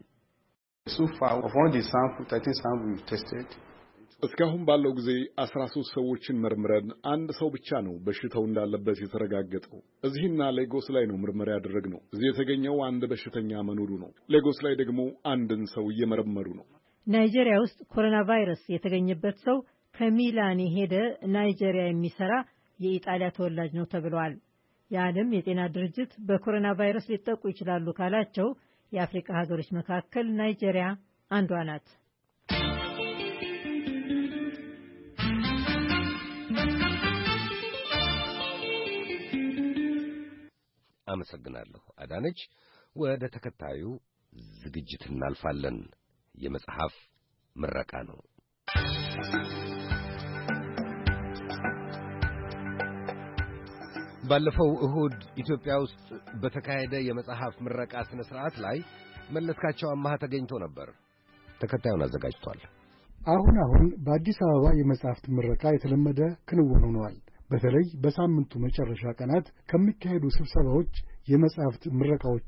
እስካሁን ባለው ጊዜ 13 ሰዎችን መርምረን አንድ ሰው ብቻ ነው በሽታው እንዳለበት የተረጋገጠው። እዚህና ሌጎስ ላይ ነው ምርመራ ያደረግነው። እዚህ የተገኘው አንድ በሽተኛ መኖሩ ነው። ሌጎስ ላይ ደግሞ አንድን ሰው እየመረመሩ ነው። ናይጄሪያ ውስጥ ኮሮና ቫይረስ የተገኘበት ሰው ከሚላን የሄደ ናይጄሪያ የሚሰራ የኢጣሊያ ተወላጅ ነው ተብሏል። የዓለም የጤና ድርጅት በኮሮና ቫይረስ ሊጠቁ ይችላሉ ካላቸው የአፍሪካ ሀገሮች መካከል ናይጄሪያ አንዷ ናት። አመሰግናለሁ አዳነች። ወደ ተከታዩ ዝግጅት እናልፋለን። የመጽሐፍ ምረቃ ነው። ባለፈው እሁድ ኢትዮጵያ ውስጥ በተካሄደ የመጽሐፍ ምረቃ ስነ ስርዓት ላይ መለስካቸው አማሃ ተገኝቶ ነበር። ተከታዩን አዘጋጅቷል። አሁን በአዲስ አበባ የመጽሐፍት ምረቃ የተለመደ ክንውን ሆኗል። በተለይ በሳምንቱ መጨረሻ ቀናት ከሚካሄዱ ስብሰባዎች የመጽሐፍት ምረቃዎቹ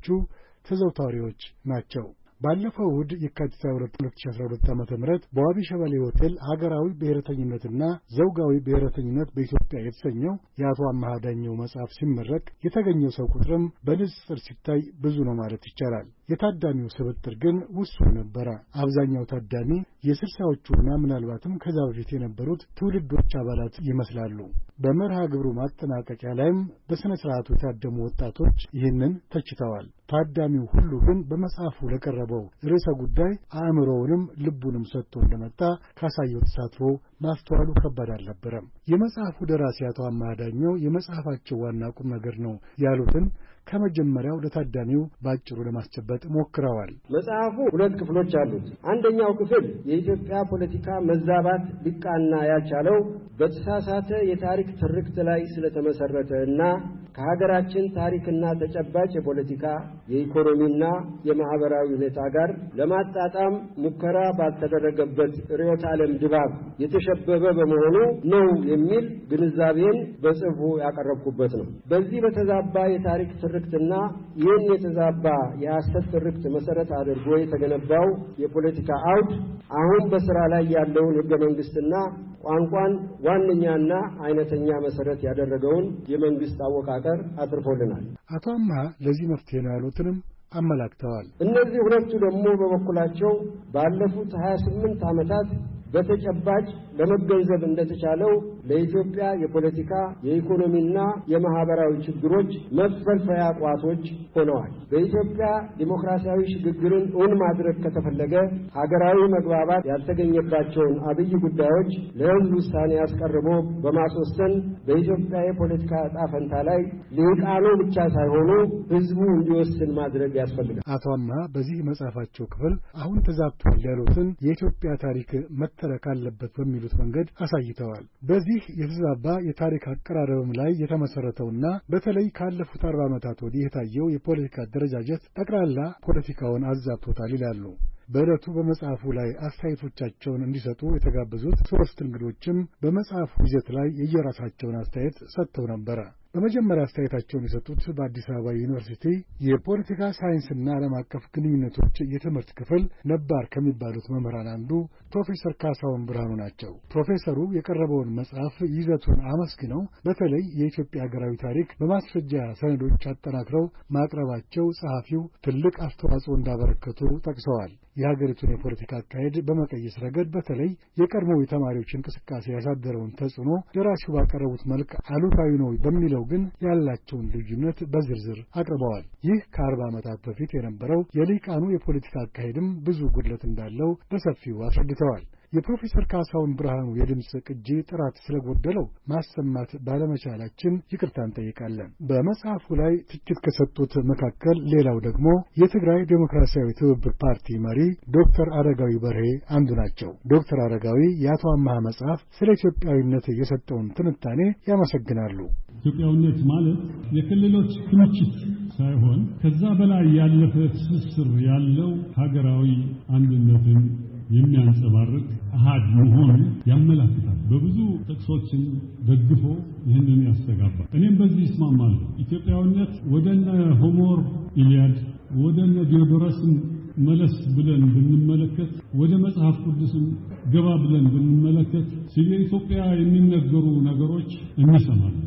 ተዘውታሪዎች ናቸው። ባለፈው እሁድ የካቲት 2012 ዓ.ም በዋቢ ሸበሌ ሆቴል ሀገራዊ ብሔረተኝነትና ዘውጋዊ ብሔረተኝነት በኢትዮጵያ የተሰኘው የአቶ አማሃ ዳኘው መጽሐፍ ሲመረቅ የተገኘው ሰው ቁጥርም በንጽጽር ሲታይ ብዙ ነው ማለት ይቻላል። የታዳሚው ስብጥር ግን ውሱን ነበረ። አብዛኛው ታዳሚ የስልሳዎቹና ምናልባትም ከዛ በፊት የነበሩት ትውልዶች አባላት ይመስላሉ። በመርሃ ግብሩ ማጠናቀቂያ ላይም በሥነ ሥርዓቱ የታደሙ ወጣቶች ይህንን ተችተዋል። ታዳሚው ሁሉ ግን በመጽሐፉ ለቀረበው ርዕሰ ጉዳይ አእምሮውንም ልቡንም ሰጥቶ እንደመጣ ካሳየው ተሳትፎ ማስተዋሉ ከባድ አልነበረም። የመጽሐፉ ደራሲ አቶ አማሃ ዳኘው የመጽሐፋቸው ዋና ቁም ነገር ነው ያሉትን ከመጀመሪያው ለታዳሚው ባጭሩ ለማስጨበጥ ሞክረዋል። መጽሐፉ 2 ክፍሎች አሉት። አንደኛው ክፍል የኢትዮጵያ ፖለቲካ መዛባት ሊቃና ያልቻለው በተሳሳተ የታሪክ ትርክት ላይ ስለተመሰረተ እና ከሀገራችን ታሪክና ተጨባጭ የፖለቲካ የኢኮኖሚና የማህበራዊ ሁኔታ ጋር ለማጣጣም ሙከራ ባልተደረገበት ርዕዮተ ዓለም ድባብ የተሸበበ በመሆኑ ነው የሚል ግንዛቤን በጽሑፉ ያቀረብኩበት ነው። በዚህ በተዛባ የታሪክ ትርክትና ይህን የተዛባ የሐሰት ትርክት መሰረት አድርጎ የተገነባው የፖለቲካ አውድ አሁን በስራ ላይ ያለውን ሕገ መንግስትና ቋንቋን ዋነኛና አይነተኛ መሰረት ያደረገውን የመንግስት አወቃቀር አጥርፎልናል። አቶ አማሃ ለዚህ መፍትሄ ነው ያሉትንም አመላክተዋል። እነዚህ ሁለቱ ደግሞ በበኩላቸው ባለፉት 28 ዓመታት በተጨባጭ ለመገንዘብ እንደተቻለው ለኢትዮጵያ የፖለቲካ የኢኮኖሚና የማህበራዊ ችግሮች መፈልፈያ ቋቶች ሆነዋል። በኢትዮጵያ ዲሞክራሲያዊ ሽግግርን እውን ማድረግ ከተፈለገ ሀገራዊ መግባባት ያልተገኘባቸውን አብይ ጉዳዮች ለሕዝብ ውሳኔ አስቀርቦ በማስወሰን በኢትዮጵያ የፖለቲካ ዕጣ ፈንታ ላይ ልሂቃኑ ብቻ ሳይሆኑ ሕዝቡ እንዲወስን ማድረግ ያስፈልጋል። አቶ አማሃ በዚህ መጽሐፋቸው ክፍል አሁን ተዛብቷል ያሉትን የኢትዮጵያ ታሪክ መተረክ አለበት በሚሉት መንገድ አሳይተዋል። በዚህ የተዛባ የታሪክ አቀራረብም ላይ የተመሰረተውና በተለይ ካለፉት 40 ዓመታት ወዲህ የታየው የፖለቲካ አደረጃጀት ጠቅላላ ፖለቲካውን አዛብቶታል ይላሉ። በዕለቱ በመጽሐፉ ላይ አስተያየቶቻቸውን እንዲሰጡ የተጋበዙት 3 እንግዶችም በመጽሐፉ ይዘት ላይ የየራሳቸውን አስተያየት ሰጥተው ነበረ። በመጀመሪያ አስተያየታቸውን የሰጡት በአዲስ አበባ ዩኒቨርሲቲ የፖለቲካ ሳይንስና ዓለም አቀፍ ግንኙነቶች የትምህርት ክፍል ነባር ከሚባሉት መምህራን አንዱ ፕሮፌሰር ካሳሁን ብርሃኑ ናቸው። ፕሮፌሰሩ የቀረበውን መጽሐፍ ይዘቱን አመስግነው በተለይ የኢትዮጵያ ሀገራዊ ታሪክ በማስረጃ ሰነዶች አጠናክረው ማቅረባቸው ጸሐፊው ትልቅ አስተዋጽኦ እንዳበረከቱ ጠቅሰዋል። የሀገሪቱን የፖለቲካ አካሄድ በመቀየስ ረገድ በተለይ የቀድሞው የተማሪዎች እንቅስቃሴ ያሳደረውን ተጽዕኖ ደራሲው ባቀረቡት መልክ አሉታዊ ነው በሚለው ግን ያላቸውን ልዩነት በዝርዝር አቅርበዋል። ይህ ከ40 ዓመታት በፊት የነበረው የልሂቃኑ የፖለቲካ አካሄድም ብዙ ጉድለት እንዳለው በሰፊው አስረድተዋል። የፕሮፌሰር ካሳሁን ብርሃኑ የድምፅ ቅጂ ጥራት ስለጎደለው ማሰማት ባለመቻላችን ይቅርታ እንጠይቃለን። በመጽሐፉ ላይ ትችት ከሰጡት መካከል ሌላው ደግሞ የትግራይ ዴሞክራሲያዊ ትብብር ፓርቲ መሪ ዶክተር አረጋዊ በርሄ አንዱ ናቸው። ዶክተር አረጋዊ የአቶ አማሃ መጽሐፍ ስለ ኢትዮጵያዊነት የሰጠውን ትንታኔ ያመሰግናሉ። ኢትዮጵያዊነት ማለት የክልሎች ክምችት ሳይሆን ከዛ በላይ ያለፈ ትስስር ያለው ሀገራዊ አንድነትን የሚያንጸባርቅ አሃድ መሆኑን ያመላክታል። በብዙ ጥቅሶችን ደግፎ ይህንን ያስተጋባል። እኔም በዚህ እስማማለሁ። ኢትዮጵያዊነት ወደነ ሆሞር ኢሊያድ ወደነ ዲዮዶረስን መለስ ብለን ብንመለከት ወደ መጽሐፍ ቅዱስን ገባ ብለን ብንመለከት ስለ ኢትዮጵያ የሚነገሩ ነገሮች እንሰማለን።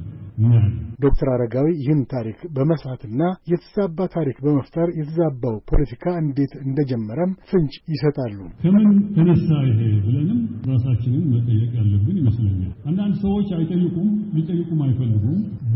ዶክተር አረጋዊ ይህን ታሪክ በመስራትና የተዛባ ታሪክ በመፍጠር የተዛባው ፖለቲካ እንዴት እንደጀመረም ፍንጭ ይሰጣሉ። ከምን ተነሳ ይሄ ብለንም ራሳችንን መጠየቅ ያለብን ይመስለኛል። አንዳንድ ሰዎች አይጠይቁም፣ ሊጠይቁም አይፈልጉም።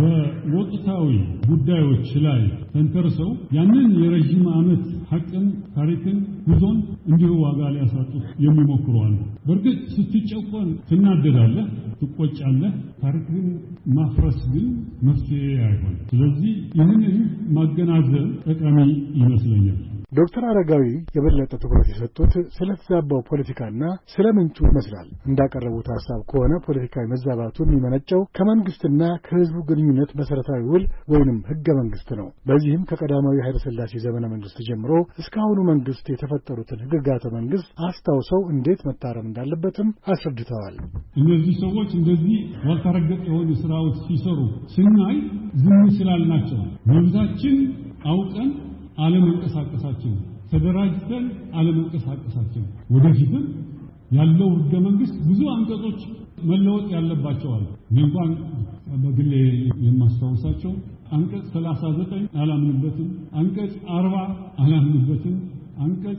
በወቅታዊ ጉዳዮች ላይ ተንተርሰው ያንን የረጅም ዓመት ሐቅን፣ ታሪክን፣ ጉዞን እንዲሁ ዋጋ ሊያሳጡት የሚሞክሩ አሉ። በእርግጥ ስትጨቆን ትናደዳለህ፣ ትቆጫለህ። ታሪክን ማፍረስ ግን መፍትሄ አይሆንም። ስለዚህ ይህንን ማገናዘብ ጠቃሚ ይመስለኛል። ዶክተር አረጋዊ የበለጠ ትኩረት የሰጡት ስለ ተዛባው ፖለቲካና ስለ ምንጩ ይመስላል። እንዳቀረቡት ሐሳብ ከሆነ ፖለቲካዊ መዛባቱ የሚመነጨው ከመንግስትና ከህዝቡ ግንኙነት መሰረታዊ ውል ወይንም ህገ መንግስት ነው። በዚህም ከቀዳማዊ ኃይለ ሥላሴ ዘመነ መንግስት ጀምሮ እስካሁኑ መንግስት የተፈጠሩትን ህግጋተ መንግስት አስታውሰው እንዴት መታረም እንዳለበትም አስረድተዋል። እነዚህ ሰዎች እንደዚህ ወልተረገጠ የሆኑ ስራዎች ሲሰሩ ስናይ ዝም ስላልናቸው መብዛችን አውቀን አለመንቀሳቀሳችን ተደራጅተን አለመንቀሳቀሳችን ወደፊትም ያለው ህገ መንግስት ብዙ አንቀጾች መለወጥ ያለባቸዋል። እንኳን በግሌ የማስታውሳቸው አንቀጽ 39 አላምንበትም፣ አንቀጽ 40 አላምንበትም፣ አንቀጽ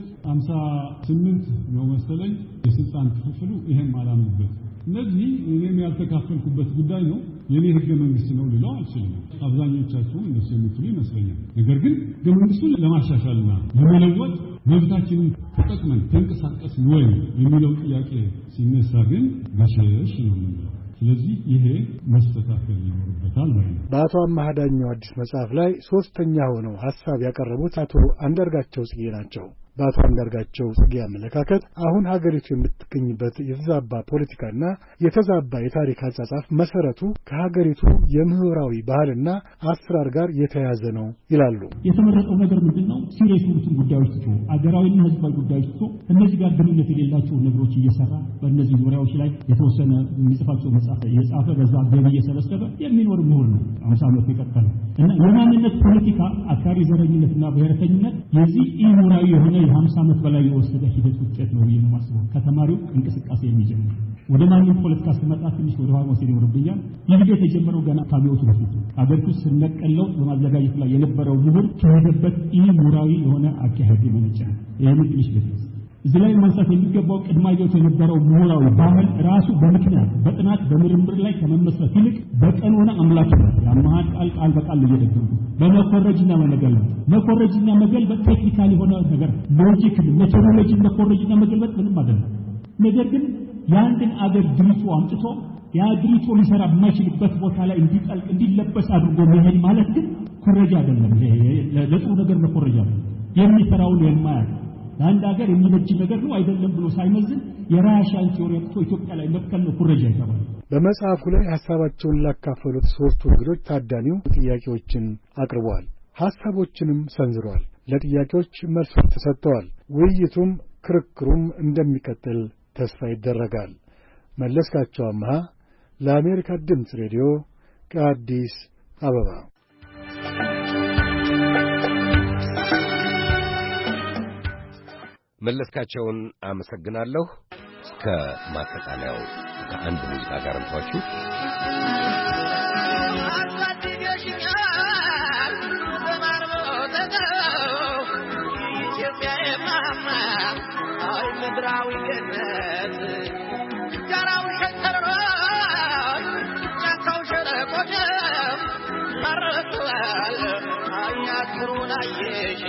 58 ነው መሰለኝ የስልጣን ክፍፍሉ ይሄም አላምንበትም። እነዚህ እኔም ያልተካፈልኩበት ጉዳይ ነው። የኔ ህገ መንግስት ነው ሊለው አልችልም። አብዛኞቻችሁ እነሱ የሚችሉ ይመስለኛል። ነገር ግን ህገ መንግስቱን ለማሻሻልና ለመለወጥ መብታችንን ተጠቅመን ተንቀሳቀስ ወይ የሚለው ጥያቄ ሲነሳ ግን ማሻሻል ነው። ስለዚህ ይሄ መስተካከል ይኖርበታል ማለት ነው። በአቶ አማሃ ዳኘው አዲስ መጽሐፍ ላይ ሶስተኛ ሆነው ሐሳብ ያቀረቡት አቶ አንዳርጋቸው ጽጌ ናቸው። በአቶ አንዳርጋቸው ጽጌ አመለካከት አሁን ሀገሪቱ የምትገኝበት የተዛባ ፖለቲካና የተዛባ የታሪክ አጻጻፍ መሰረቱ ከሀገሪቱ የምህራዊ ባህልና አሰራር ጋር የተያያዘ ነው ይላሉ። የተመረጠው ነገር ምንድነው? ሲሪየስ የሆኑትን ጉዳዮች ትቶ አገራዊና ህዝባዊ ጉዳዮች ትቶ እነዚህ ጋር ግንኙነት የሌላቸው ነገሮች እየሰራ በእነዚህ ዙሪያዎች ላይ የተወሰነ የሚጽፋቸው መጽሐፍ የጻፈ በዛ ገቢ እየሰበሰበ የሚኖር ምሁር ነው 50 ዓመት የቀጠለው እና የማንነት ፖለቲካ አክራሪ ዘረኝነትና ብሔረተኝነት የዚህ ኢምሁራዊ የሆነ የ50 ዓመት በላይ የወሰደ ሂደት ውጤት ነው የሚመስለው። ከተማሪው እንቅስቃሴ የሚጀምር ወደ ማንነት ፖለቲካ ሲመጣ ትንሽ ወደ ኋላ ወሰድ ይኖርብኛል። ይህ ሂደት የጀመረው ገና ከአብዮቱ በፊት አገሪቱ ስነቀለው በማዘጋጀት ላይ የነበረው ምሁር ከሄደበት ኢምሁራዊ የሆነ አካሄድ የመነጨ ነው። ይሄን ትንሽ በፊት እዚህ ላይ ማንሳት የሚገባው ቅድማዮች የነበረው ምሁራዊ ባህል ራሱ በምክንያት በጥናት በምርምር ላይ ከመመስረት ይልቅ በቀኖና አምላክነት ያማሃ ቃል በቃል እየደገሙ በመኮረጅና መኮረጅና መገልበጥ ቴክኒካል የሆነ ነገር ሎጂክ ሜቶዶሎጂ መኮረጅና መገልበጥ ምንም አይደለም። ነገር ግን ያንድን አገር ድሪቶ አምጥቶ ያ ድሪቶ ሊሰራ የማይችልበት ቦታ ላይ እንዲጠልቅ እንዲለበስ አድርጎ መሄድ ማለት ግን ኮረጃ አይደለም። ለጥሩ ነገር መኮረጃ ነው። የሚሰራውን የማያውቅ አንድ ሀገር የሚበጅ ነገር ነው አይደለም ብሎ ሳይመዝን የራሻን ቲዮሪ ኢትዮጵያ ላይ መከል ነው ኩረጃ ይባላል። በመጽሐፉ ላይ ሐሳባቸውን ላካፈሉት ሶስቱ እንግዶች ታዳሚው ጥያቄዎችን አቅርበዋል፣ ሐሳቦችንም ሰንዝረዋል። ለጥያቄዎች መልሶች ተሰጥተዋል። ውይይቱም ክርክሩም እንደሚቀጥል ተስፋ ይደረጋል። መለስካቸው አማሃ ለአሜሪካ ድምፅ ሬዲዮ ከአዲስ አበባ። መለስካቸውን አመሰግናለሁ። እስከ ማጠቃለያው ከአንድ ሙዚቃ ጋር እንተዋችሁ። ምድራዊ ገነት ጋራው ሸተሮች ጫካው ሸለቆች ማረቷል አያትሩን አየሽ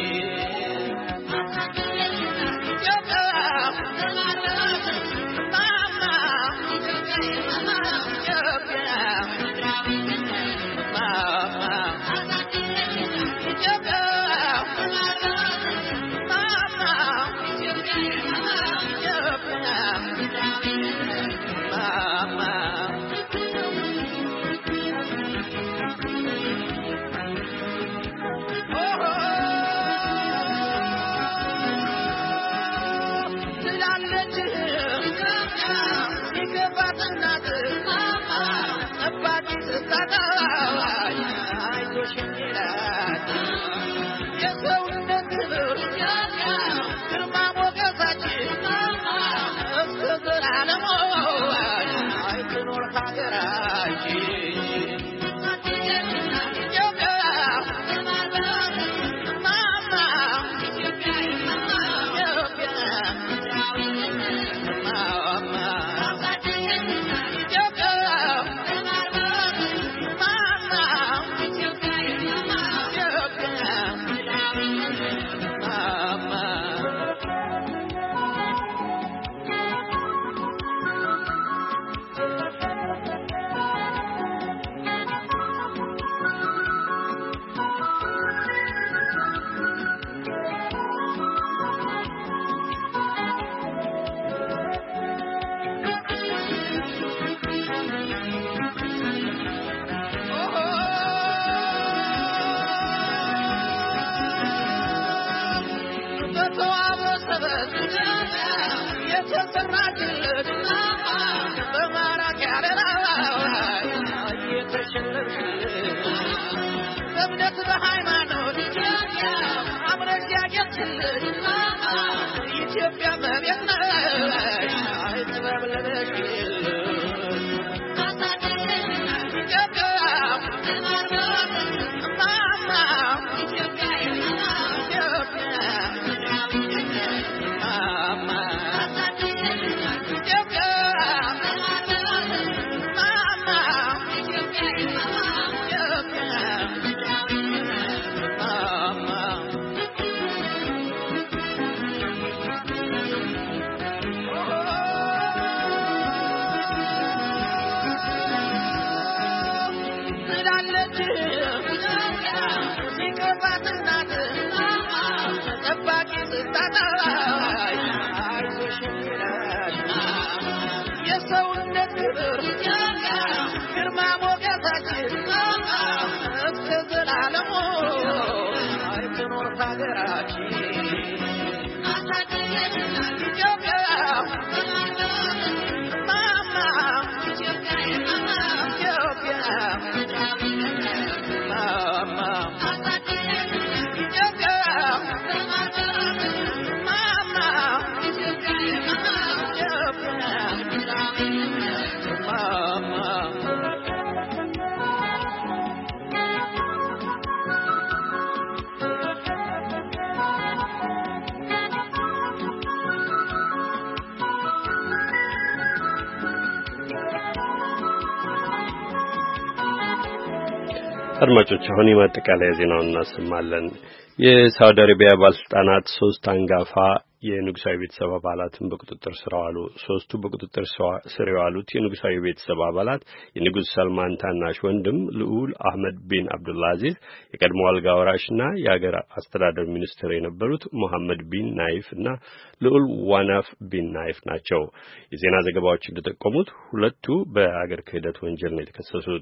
አድማጮች አሁን የማጠቃለያ ዜናውን እናሰማለን። የሳውዲ አረቢያ ባለስልጣናት 3 አንጋፋ የንጉሳዊ ቤተሰብ አባላትን በቁጥጥር ስር አዋሉ። 3ቱ በቁጥጥር ስር የዋሉት የንጉሳዊ ቤተሰብ አባላት የንጉስ ሰልማን ታናሽ ወንድም ልዑል አህመድ ቢን አብዱልአዚዝ፣ የቀድሞ አልጋ ወራሽና የሀገር አስተዳደር ሚኒስትር የነበሩት መሐመድ ቢን ናይፍ እና ልዑል ዋናፍ ቢን ናይፍ ናቸው። የዜና ዘገባዎች እንደጠቆሙት ሁለቱ በአገር ክህደት ወንጀል ነው የተከሰሱት።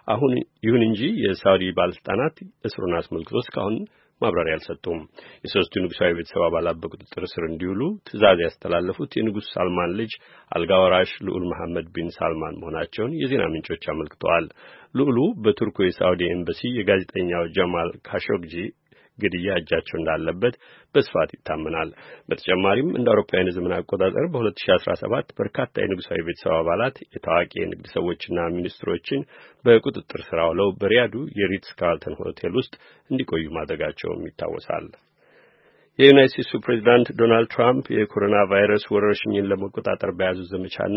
ይሁን እንጂ የሳውዲ ባለስልጣናት እስሩን አስመልክቶ እስካሁን ማብራሪያ አልሰጡም። የሶስቱ ንጉሳዊ ቤተሰብ አባላት በቁጥጥር ስር እንዲውሉ ትዕዛዝ ያስተላለፉት የንጉስ ሳልማን ልጅ አልጋ ወራሽ ልዑል መሐመድ ቢን ሳልማን መሆናቸውን የዜና ምንጮች አመልክተዋል። ልዑሉ በቱርኩ የሳውዲ ኤምባሲ የጋዜጠኛው ጀማል ካሾግጂ ግድያ እጃቸው እንዳለበት በስፋት ይታመናል። በተጨማሪም እንደ አውሮፓውያን ዘመን አቆጣጠር በ2017 በርካታ የንጉሳዊ ቤተሰብ አባላት የታዋቂ የንግድ ሰዎችና ሚኒስትሮችን በቁጥጥር ስር አውለው በሪያዱ የሪትስ ካርልተን ሆቴል ውስጥ እንዲቆዩ ማድረጋቸውም ይታወሳል። የዩናይትድ ስቴትሱ ፕሬዝዳንት ዶናልድ ትራምፕ የኮሮና ቫይረስ ወረርሽኝን ለመቆጣጠር በያዙት ዘመቻና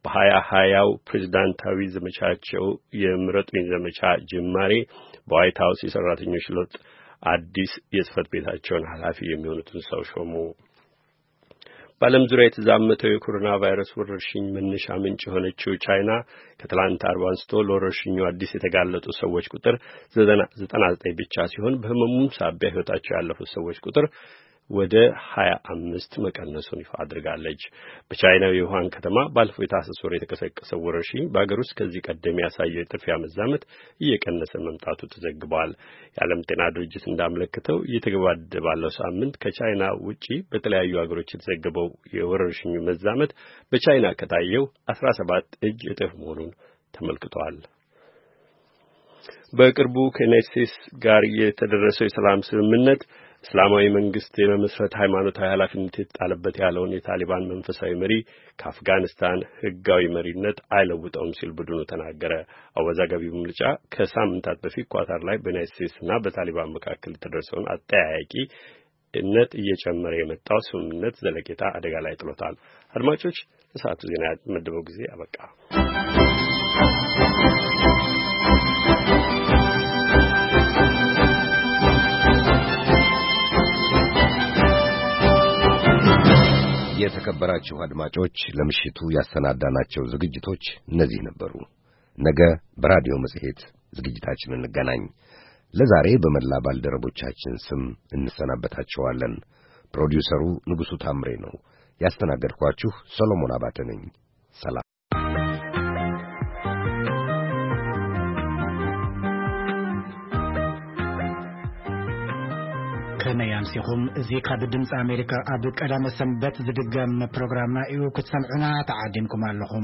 በ2020 ፕሬዝዳንታዊ ዘመቻቸው የምረጡኝ ዘመቻ ጅማሬ በዋይት ሀውስ የሰራተኞች ለውጥ አዲስ የጽህፈት ቤታቸውን ኃላፊ የሚሆኑትን ሰው ሾሙ። በዓለም ዙሪያ የተዛመተው የኮሮና ቫይረስ ወረርሽኝ መነሻ ምንጭ የሆነችው ቻይና ከትላንት አርብ አንስቶ ለወረርሽኙ አዲስ የተጋለጡ ሰዎች ቁጥር 99 ብቻ ሲሆን በህመሙም ሳቢያ ህይወታቸው ያለፉት ሰዎች ቁጥር ወደ 25 መቀነሱን ይፋ አድርጋለች። በቻይናው የውሃን ከተማ ባለፈው የታህሳስ ወር የተቀሰቀሰው ወረርሽኝ በአገር ውስጥ ከዚህ ቀደም ያሳየው የጥድፊያ መዛመት እየቀነሰ መምጣቱ ተዘግቧል። የዓለም ጤና ድርጅት እንዳመለከተው እየተገባደደ ባለው ሳምንት ከቻይና ውጪ በተለያዩ አገሮች የተዘገበው የወረርሽኙ መዛመት በቻይና ከታየው 17 እጅ እጥፍ መሆኑን ተመልክቷል። በቅርቡ ከዩናይትድ ስቴትስ ጋር የተደረሰው የሰላም ስምምነት እስላማዊ መንግስት የመመስረት ሃይማኖታዊ ኃላፊነት የተጣለበት ያለውን የታሊባን መንፈሳዊ መሪ ከአፍጋኒስታን ህጋዊ መሪነት አይለውጠውም ሲል ቡድኑ ተናገረ። አወዛጋቢው ምርጫ ከሳምንታት በፊት ኳታር ላይ በዩናይትድ ስቴትስና በታሊባን መካከል የተደረሰውን አጠያያቂነት እየጨመረ የመጣው ስምምነት ዘለቄታ አደጋ ላይ ጥሎታል። አድማጮች፣ ለሰዓቱ ዜና ያመደበው ጊዜ አበቃ። የተከበራችሁ አድማጮች ለምሽቱ ያሰናዳናቸው ዝግጅቶች እነዚህ ነበሩ። ነገ በራዲዮ መጽሔት ዝግጅታችን እንገናኝ። ለዛሬ በመላ ባልደረቦቻችን ስም እንሰናበታችኋለን። ፕሮዲውሰሩ ንጉሱ ታምሬ ነው። ያስተናገድኳችሁ ሰሎሞን አባተ ነኝ። ሰላም። ከነያ ኣምሲኹም እዚ ካብ ድምፂ ኣሜሪካ ኣብ ቀዳመ ሰንበት ዝድገም ፕሮግራምና እዩ ክትሰምዑና ተዓዲምኩም ኣለኹም